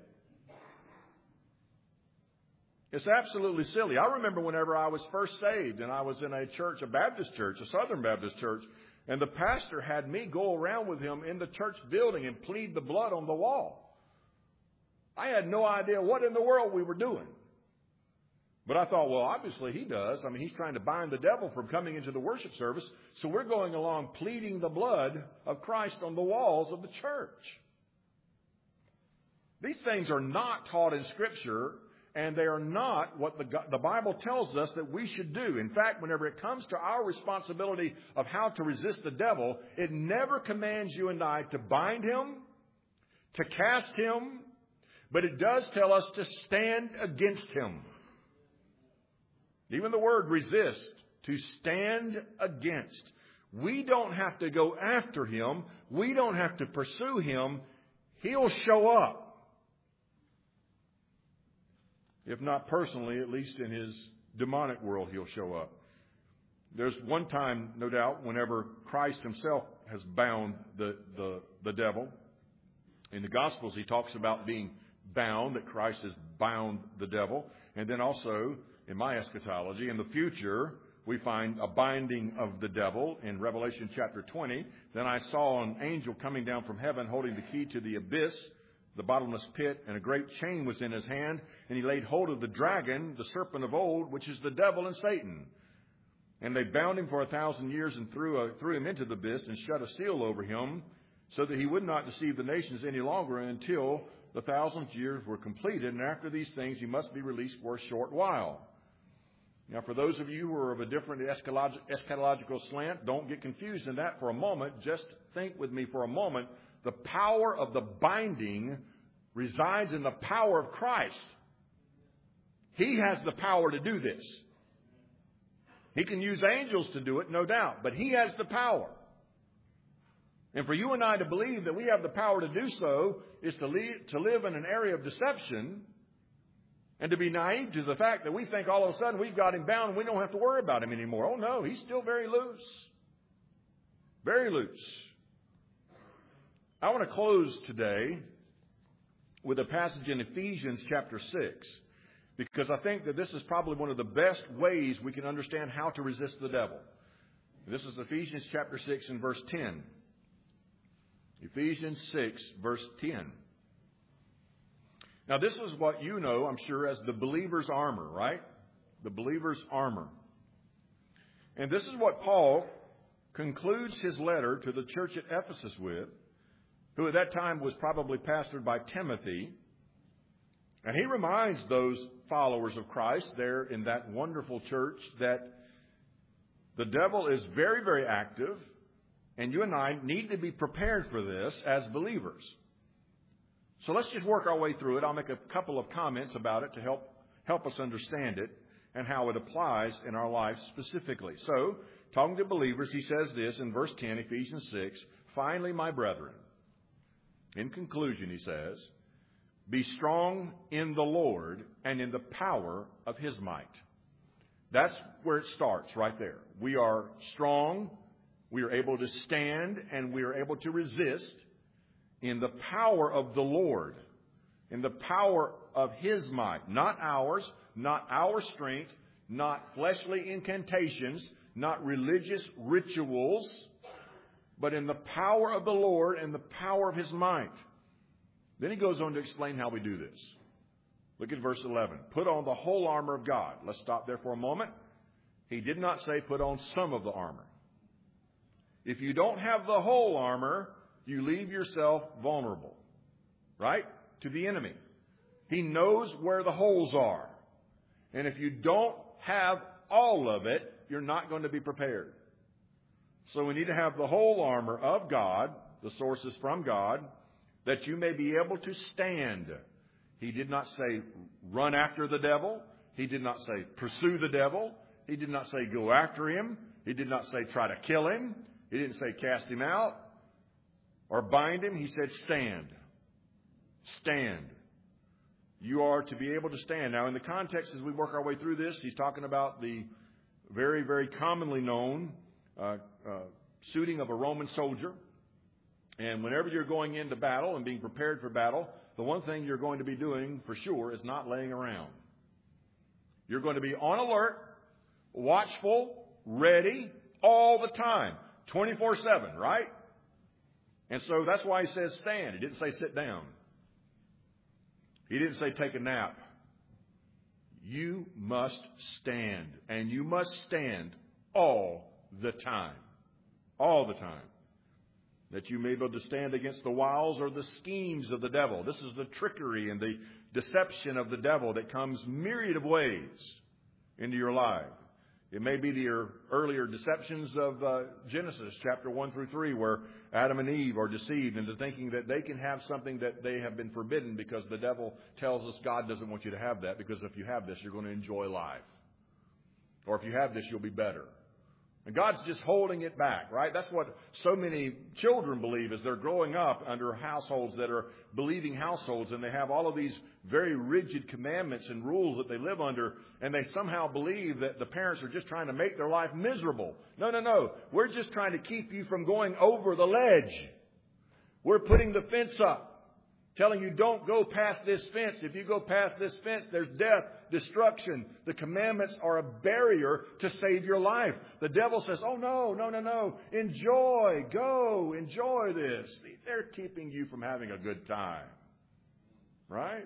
It's absolutely silly. I remember whenever I was first saved, and I was in a church, a Baptist church, a Southern Baptist church, and the pastor had me go around with him in the church building and plead the blood on the wall. I had no idea what in the world we were doing. But I thought, well, obviously he does. I mean, he's trying to bind the devil from coming into the worship service. So we're going along pleading the blood of Christ on the walls of the church. These things are not taught in Scripture, and they are not what the, the Bible tells us that we should do. In fact, whenever it comes to our responsibility of how to resist the devil, it never commands you and I to bind him, to cast him, but it does tell us to stand against him. Even the word resist, to stand against. We don't have to go after him. We don't have to pursue him. He'll show up. If not personally, at least in his demonic world, he'll show up. There's one time, no doubt, whenever Christ himself has bound the, the, the devil. In the Gospels, he talks about being bound, that Christ has bound the devil. And then also, in my eschatology, in the future, we find a binding of the devil in Revelation chapter twenty. Then I saw an angel coming down from heaven holding the key to the abyss, the bottomless pit, and a great chain was in his hand. And he laid hold of the dragon, the serpent of old, which is the devil and Satan. And they bound him for a thousand years and threw, a, threw him into the abyss and shut a seal over him, so that he would not deceive the nations any longer until the thousand years were completed. And after these things, he must be released for a short while. Now, for those of you who are of a different eschatolog- eschatological slant, don't get confused in that for a moment. Just think with me for a moment. The power of the binding resides in the power of Christ. He has the power to do this. He can use angels to do it, no doubt, but he has the power. And for you and I to believe that we have the power to do so is to, lead, to live in an area of deception and to be naive to the fact that we think all of a sudden we've got him bound and we don't have to worry about him anymore. Oh, no, he's still very loose. Very loose. I want to close today with a passage in Ephesians chapter six, because I think that this is probably one of the best ways we can understand how to resist the devil. This is Ephesians chapter six and verse ten. Ephesians six, verse ten. Now, this is what you know, I'm sure, as the believer's armor, right? The believer's armor. And this is what Paul concludes his letter to the church at Ephesus with, who at that time was probably pastored by Timothy. And he reminds those followers of Christ there in that wonderful church that the devil is very, very active, and you and I need to be prepared for this as believers. So let's just work our way through it. I'll make a couple of comments about it to help help us understand it and how it applies in our lives specifically. So, talking to believers, he says this in verse ten, Ephesians six, "Finally, my brethren," in conclusion, he says, "be strong in the Lord and in the power of his might." That's where it starts, right there. We are strong, we are able to stand, and we are able to resist in the power of the Lord, in the power of his might. Not ours, not our strength, not fleshly incantations, not religious rituals, but in the power of the Lord and the power of his might. Then he goes on to explain how we do this. Look at verse eleven. "Put on the whole armor of God." Let's stop there for a moment. He did not say put on some of the armor. If you don't have the whole armor, you leave yourself vulnerable, right, to the enemy. He knows where the holes are. And if you don't have all of it, you're not going to be prepared. So we need to have the whole armor of God, the sources from God, that you may be able to stand. He did not say run after the devil. He did not say pursue the devil. He did not say go after him. He did not say try to kill him. He didn't say cast him out or bind him. He said stand. Stand. You are to be able to stand. Now, in the context as we work our way through this, he's talking about the very, very commonly known uh, uh, suiting of a Roman soldier. And whenever you're going into battle and being prepared for battle, the one thing you're going to be doing for sure is not laying around. You're going to be on alert, watchful, ready all the time, twenty-four seven, right? And so that's why he says stand. He didn't say sit down. He didn't say take a nap. You must stand, and you must stand all the time. All the time. That you may be able to stand against the wiles or the schemes of the devil. This is the trickery and the deception of the devil that comes myriad of ways into your life. It may be the earlier deceptions of uh, Genesis chapter one through three, where Adam and Eve are deceived into thinking that they can have something that they have been forbidden because the devil tells us God doesn't want you to have that, because if you have this, you're going to enjoy life. Or if you have this, you'll be better. And God's just holding it back, right? That's what so many children believe as they're growing up under households that are believing households, and they have all of these very rigid commandments and rules that they live under, and they somehow believe that the parents are just trying to make their life miserable. No, no, no. We're just trying to keep you from going over the ledge. We're putting the fence up, telling you don't go past this fence. If you go past this fence, there's death, destruction. The commandments are a barrier to save your life. The devil says, oh, no, no, no, no. Enjoy, go, enjoy this. They're keeping you from having a good time. Right?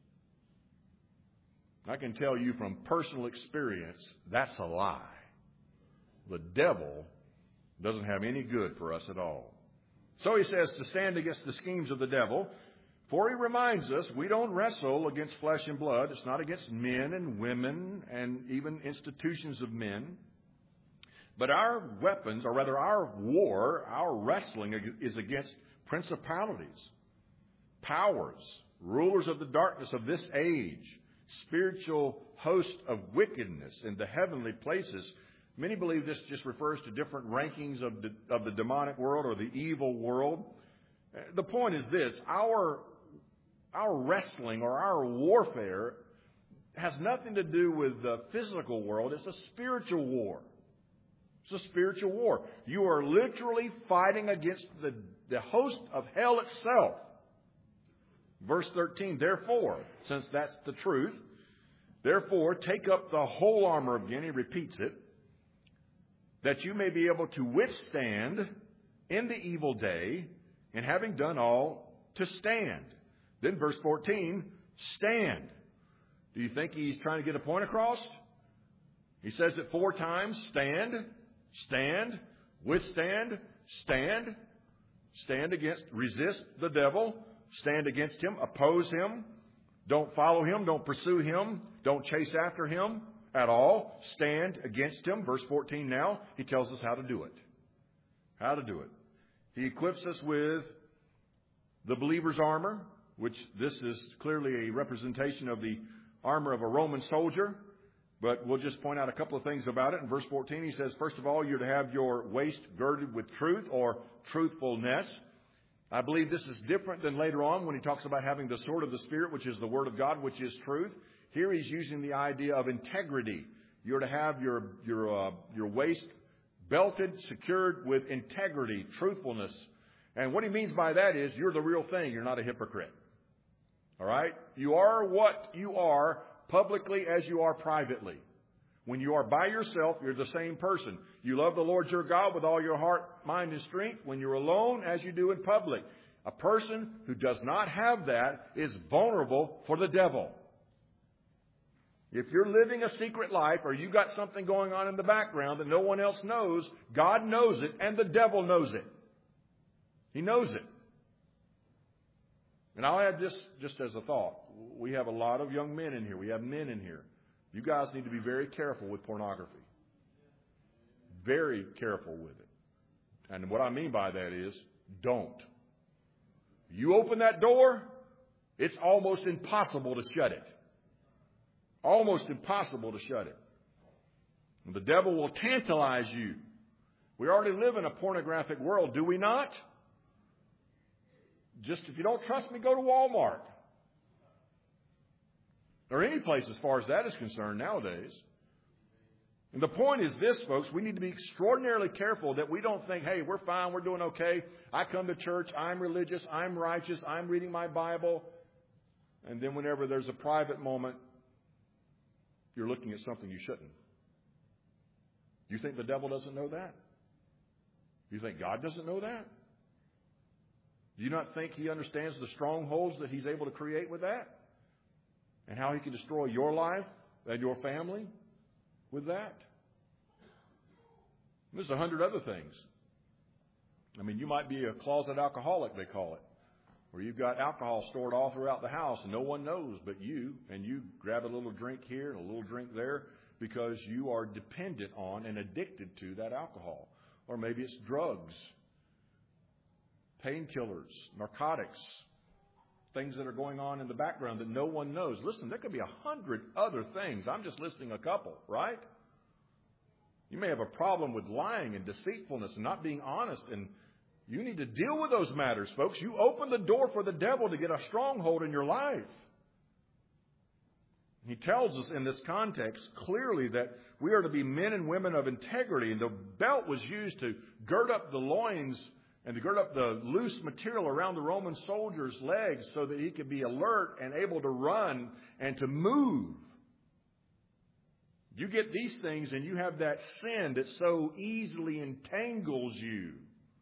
I can tell you from personal experience, that's a lie. The devil doesn't have any good for us at all. So he says to stand against the schemes of the devil. For he reminds us, we don't wrestle against flesh and blood. It's not against men and women and even institutions of men. But our weapons, or rather our war, our wrestling is against principalities, powers, rulers of the darkness of this age, spiritual host of wickedness in the heavenly places. Many believe this just refers to different rankings of the, of the demonic world or the evil world. The point is this: our, our wrestling or our warfare has nothing to do with the physical world. It's a spiritual war. It's a spiritual war. You are literally fighting against the, the host of hell itself. Verse thirteen, therefore, since that's the truth, therefore take up the whole armor again. He repeats it. That you may be able to withstand in the evil day, and having done all, to stand. Then verse fourteen, stand. Do you think he's trying to get a point across? He says it four times. Stand, stand, withstand, stand. Stand against, resist the devil. Stand against him, oppose him. Don't follow him, don't pursue him, don't chase after him at all. Stand against him. Verse fourteen now, he tells us how to do it. How to do it. He equips us with the believer's armor, which this is clearly a representation of the armor of a Roman soldier. But we'll just point out a couple of things about it. In verse fourteen, he says, first of all, you're to have your waist girded with truth or truthfulness. I believe this is different than later on when he talks about having the sword of the Spirit, which is the Word of God, which is truth. Here he's using the idea of integrity. You're to have your your uh, your waist belted, secured with integrity, truthfulness. And what he means by that is you're the real thing. You're not a hypocrite. All right? You are what you are publicly as you are privately. When you are by yourself, you're the same person. You love the Lord your God with all your heart, mind, and strength. When you're alone, as you do in public. A person who does not have that is vulnerable for the devil. If you're living a secret life or you've got something going on in the background that no one else knows, God knows it and the devil knows it. He knows it. And I'll add this just as a thought. We have a lot of young men in here. We have men in here. You guys need to be very careful with pornography. Very careful with it. And what I mean by that is, don't. You open that door, it's almost impossible to shut it. Almost impossible to shut it. And the devil will tantalize you. We already live in a pornographic world, do we not? Just if you don't trust me, go to Walmart. Or any place as far as that is concerned nowadays. And the point is this, folks, we need to be extraordinarily careful that we don't think, hey, we're fine, we're doing okay. I come to church, I'm religious, I'm righteous, I'm reading my Bible. And then whenever there's a private moment, you're looking at something you shouldn't. You think the devil doesn't know that? You think God doesn't know that? Do you not think he understands the strongholds that he's able to create with that? And how he can destroy your life and your family with that? There's a hundred other things. I mean, you might be a closet alcoholic, they call it, where you've got alcohol stored all throughout the house and no one knows but you, and you grab a little drink here and a little drink there because you are dependent on and addicted to that alcohol. Or maybe it's drugs, painkillers, narcotics, things that are going on in the background that no one knows. Listen, there could be a hundred other things. I'm just listing a couple, right? You may have a problem with lying and deceitfulness and not being honest, and you need to deal with those matters, folks. You open the door for the devil to get a stronghold in your life. He tells us in this context clearly that we are to be men and women of integrity, and the belt was used to gird up the loins and to gird up the loose material around the Roman soldier's legs so that he could be alert and able to run and to move. You get these things and you have that sin that so easily entangles you.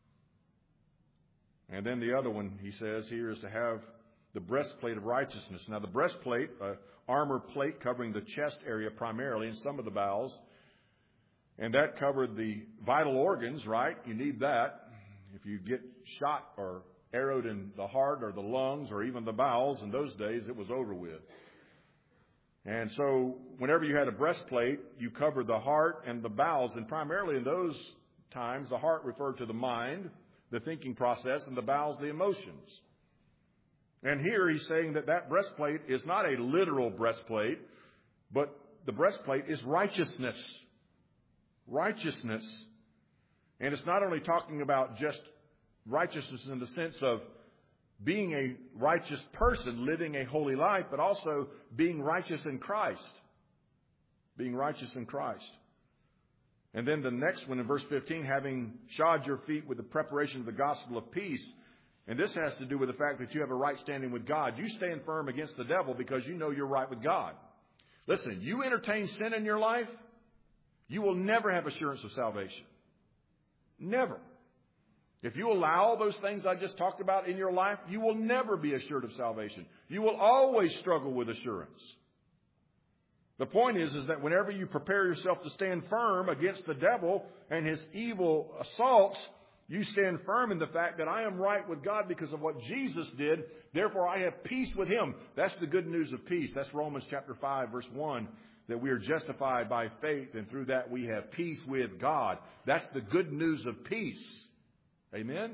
And then the other one, he says here, is to have the breastplate of righteousness. Now the breastplate, uh, armor plate covering the chest area primarily and some of the bowels. And that covered the vital organs, right? You need that. If you get shot or arrowed in the heart or the lungs or even the bowels, in those days it was over with. And so whenever you had a breastplate, you covered the heart and the bowels. And primarily in those times, the heart referred to the mind, the thinking process, and the bowels, the emotions. And here he's saying that that breastplate is not a literal breastplate, but the breastplate is righteousness. righteousness. And it's not only talking about just righteousness in the sense of being a righteous person, living a holy life, but also being righteous in Christ. Being righteous in Christ. And then the next one in verse fifteen, having shod your feet with the preparation of the gospel of peace. And this has to do with the fact that you have a right standing with God. You stand firm against the devil because you know you're right with God. Listen, you entertain sin in your life, you will never have assurance of salvation. Never. If you allow those things I just talked about in your life, you will never be assured of salvation. You will always struggle with assurance. The point is, is that whenever you prepare yourself to stand firm against the devil and his evil assaults, you stand firm in the fact that I am right with God because of what Jesus did. Therefore, I have peace with him. That's the good news of peace. That's Romans chapter five, verse one, that we are justified by faith, and through that we have peace with God. That's the good news of peace. Amen?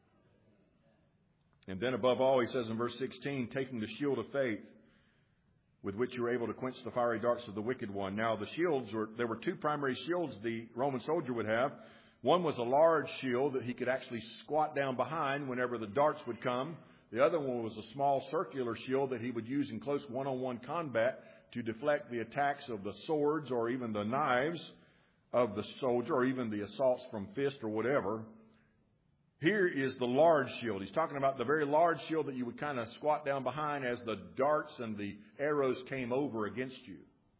And then above all, he says in verse sixteen, taking the shield of faith, with which you were able to quench the fiery darts of the wicked one. Now, the shields were, there were two primary shields the Roman soldier would have. One was a large shield that he could actually squat down behind whenever the darts would come. The other one was a small circular shield that he would use in close one-on-one combat to deflect the attacks of the swords or even the knives of the soldier, or even the assaults from fist or whatever. Here is the large shield. He's talking about the very large shield that you would kind of squat down behind as the darts and the arrows came over against you.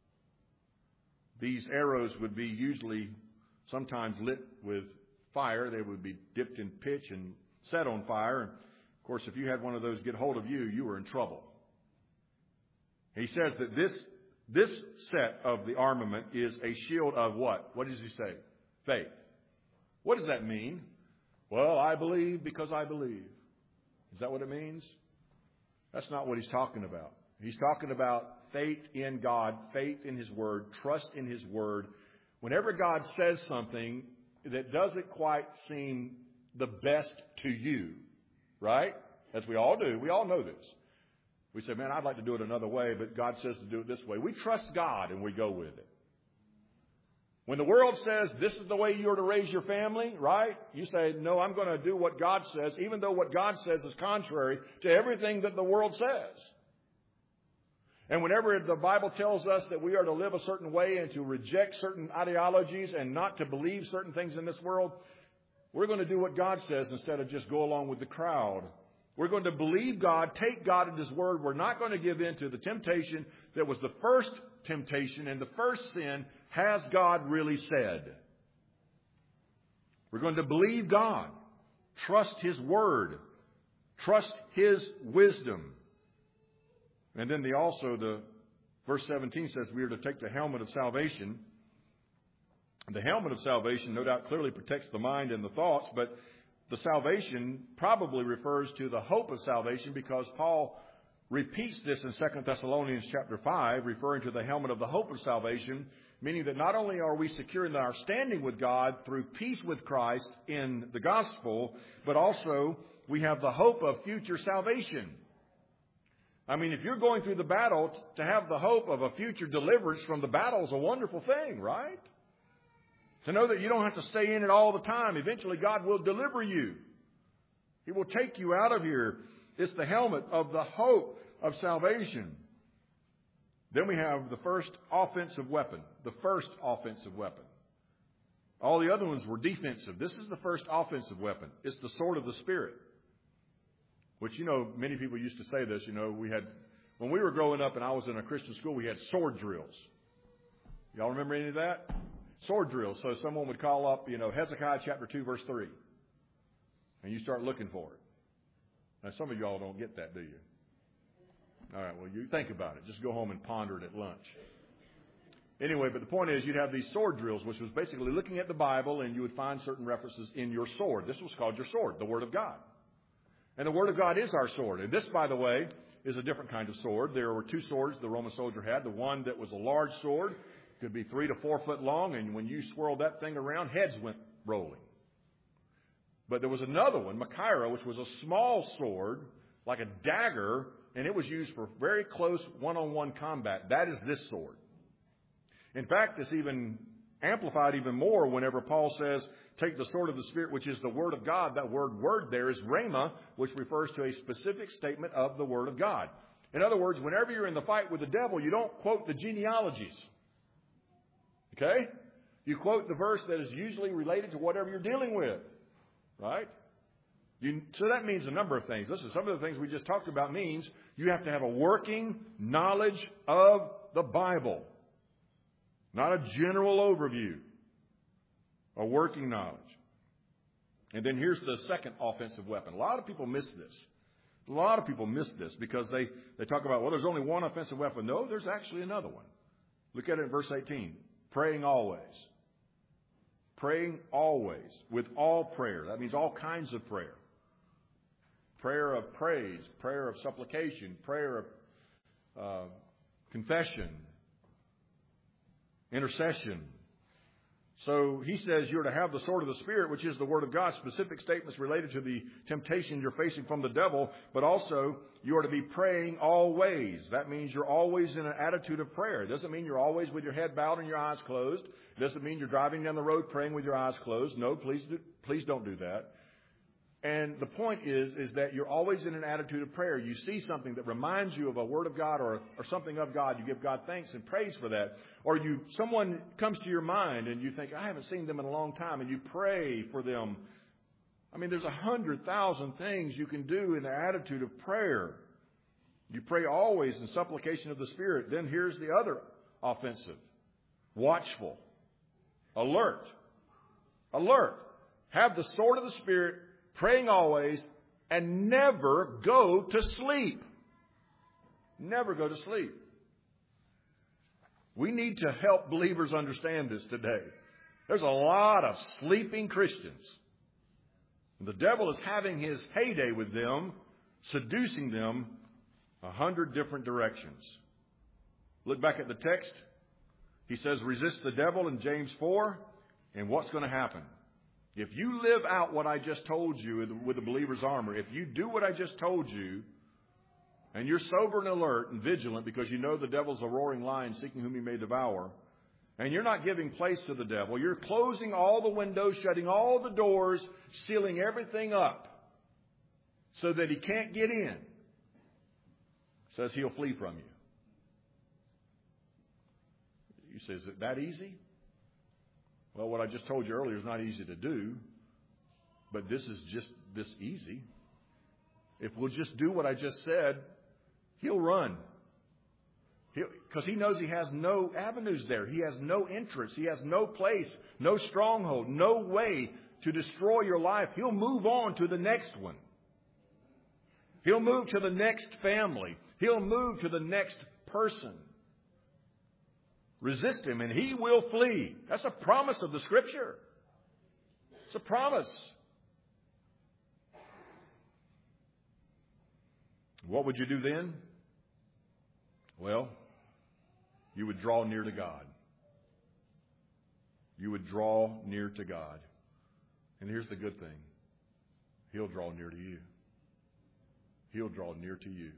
These arrows would be usually sometimes lit with fire. They would be dipped in pitch and set on fire. And of course, if you had one of those get hold of you, you were in trouble. He says that this, this set of the armament is a shield of what? What does he say? Faith. What does that mean? Well, I believe because I believe. Is that what it means? That's not what he's talking about. He's talking about faith in God, faith in his word, trust in his word. Whenever God says something that doesn't quite seem the best to you, right? As we all do. We all know this. We say, man, I'd like to do it another way, but God says to do it this way. We trust God and we go with it. When the world says this is the way you're to raise your family, right? You say, no, I'm going to do what God says, even though what God says is contrary to everything that the world says. And whenever the Bible tells us that we are to live a certain way and to reject certain ideologies and not to believe certain things in this world, we're going to do what God says instead of just go along with the crowd. We're going to believe God, take God at his word. We're not going to give in to the temptation that was the first temptation and the first sin. Has God really said? We're going to believe God, trust his word, trust his wisdom. And then the also the verse seventeen says we are to take the helmet of salvation. The helmet of salvation no doubt clearly protects the mind and the thoughts, but the salvation probably refers to the hope of salvation, because Paul repeats this in Second Thessalonians chapter five, referring to the helmet of the hope of salvation, meaning that not only are we secure in our standing with God through peace with Christ in the gospel, but also we have the hope of future salvation. I mean, if you're going through the battle, to have the hope of a future deliverance from the battle is a wonderful thing, right? To know that you don't have to stay in it all the time. Eventually, God will deliver you. He will take you out of here. It's the helmet of the hope of salvation. Then we have the first offensive weapon. The first offensive weapon. All the other ones were defensive. This is the first offensive weapon. It's the sword of the Spirit. Which, you know, many people used to say this. You know, we had, when we were growing up and I was in a Christian school, we had sword drills. Y'all remember any of that? Sword drills. So someone would call up, you know, Hezekiah chapter two, verse three. And you start looking for it. Now, some of y'all don't get that, do you? All right, well, you think about it. Just go home and ponder it at lunch. Anyway, but the point is you'd have these sword drills, which was basically looking at the Bible, and you would find certain references in your sword. This was called your sword, the Word of God. And the Word of God is our sword. And this, by the way, is a different kind of sword. There were two swords the Roman soldier had. The one that was a large sword could be three to four foot long, and when you swirled that thing around, heads went rolling. But there was another one, Machaira, which was a small sword, like a dagger, and it was used for very close one-on-one combat. That is this sword. In fact, it's even amplified even more whenever Paul says, take the sword of the Spirit, which is the Word of God. That word word there is rhema, which refers to a specific statement of the Word of God. In other words, whenever you're in the fight with the devil, you don't quote the genealogies. Okay? You quote the verse that is usually related to whatever you're dealing with. Right? You, so that means a number of things. Listen, some of the things we just talked about means you have to have a working knowledge of the Bible. Not a general overview. A working knowledge. And then here's the second offensive weapon. A lot of people miss this. A lot of people miss this because they, they talk about, well, there's only one offensive weapon. No, there's actually another one. Look at it in verse eighteen. Praying always. Praying always with all prayer. That means all kinds of prayer. Prayer of praise, prayer of supplication, prayer of uh, confession, intercession. So he says you're to have the sword of the Spirit, which is the Word of God, specific statements related to the temptation you're facing from the devil, but also you are to be praying always. That means you're always in an attitude of prayer. It doesn't mean you're always with your head bowed and your eyes closed. It doesn't mean you're driving down the road praying with your eyes closed. No, please do, please don't do that. And the point is, is that you're always in an attitude of prayer. You see something that reminds you of a word of God or, or something of God. You give God thanks and praise for that. Or you, someone comes to your mind and you think, I haven't seen them in a long time, and you pray for them. I mean, there's a hundred thousand things you can do in the attitude of prayer. You pray always in supplication of the Spirit. Then here's the other offensive. Watchful. Alert. Alert. Have the sword of the Spirit, praying always, and never go to sleep. Never go to sleep. We need to help believers understand this today. There's a lot of sleeping Christians. The devil is having his heyday with them, seducing them a hundred different directions. Look back at the text. He says, resist the devil in James four. And what's going to happen? If you live out what I just told you with the believer's armor, if you do what I just told you, and you're sober and alert and vigilant because you know the devil's a roaring lion seeking whom he may devour, and you're not giving place to the devil, you're closing all the windows, shutting all the doors, sealing everything up so that he can't get in, says he'll flee from you. You say, is it that easy? Well, what I just told you earlier is not easy to do, but this is just this easy. If we'll just do what I just said, he'll run. Because he knows he has no avenues there. He has no entrance. He has no place, no stronghold, no way to destroy your life. He'll move on to the next one. He'll move to the next family. He'll move to the next person. Resist him and he will flee. That's a promise of the Scripture. It's a promise. What would you do then? Well, you would draw near to God. You would draw near to God. And here's the good thing. He'll draw near to you. He'll draw near to you.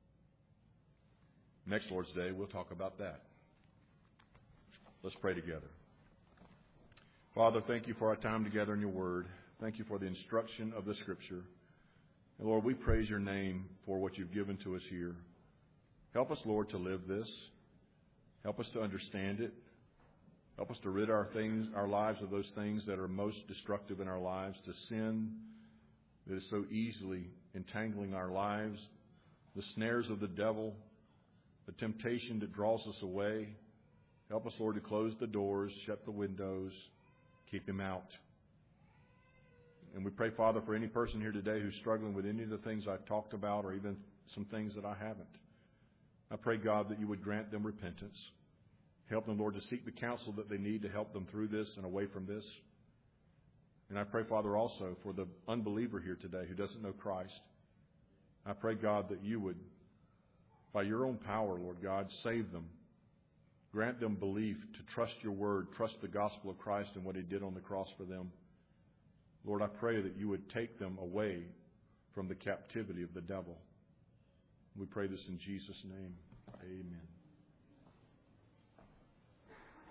Next Lord's Day, we'll talk about that. Let's pray together. Father, thank you for our time together in your word. Thank you for the instruction of the Scripture. And Lord, we praise your name for what you've given to us here. Help us, Lord, to live this. Help us to understand it. Help us to rid our things, our lives of those things that are most destructive in our lives, to sin that is so easily entangling our lives, the snares of the devil, the temptation that draws us away. Help us, Lord, to close the doors, shut the windows, keep him out. And we pray, Father, for any person here today who's struggling with any of the things I've talked about or even some things that I haven't. I pray, God, that you would grant them repentance. Help them, Lord, to seek the counsel that they need to help them through this and away from this. And I pray, Father, also for the unbeliever here today who doesn't know Christ. I pray, God, that you would, by your own power, Lord God, save them. Grant them belief to trust your word, trust the gospel of Christ and what he did on the cross for them. Lord, I pray that you would take them away from the captivity of the devil. We pray this in Jesus' name. Amen.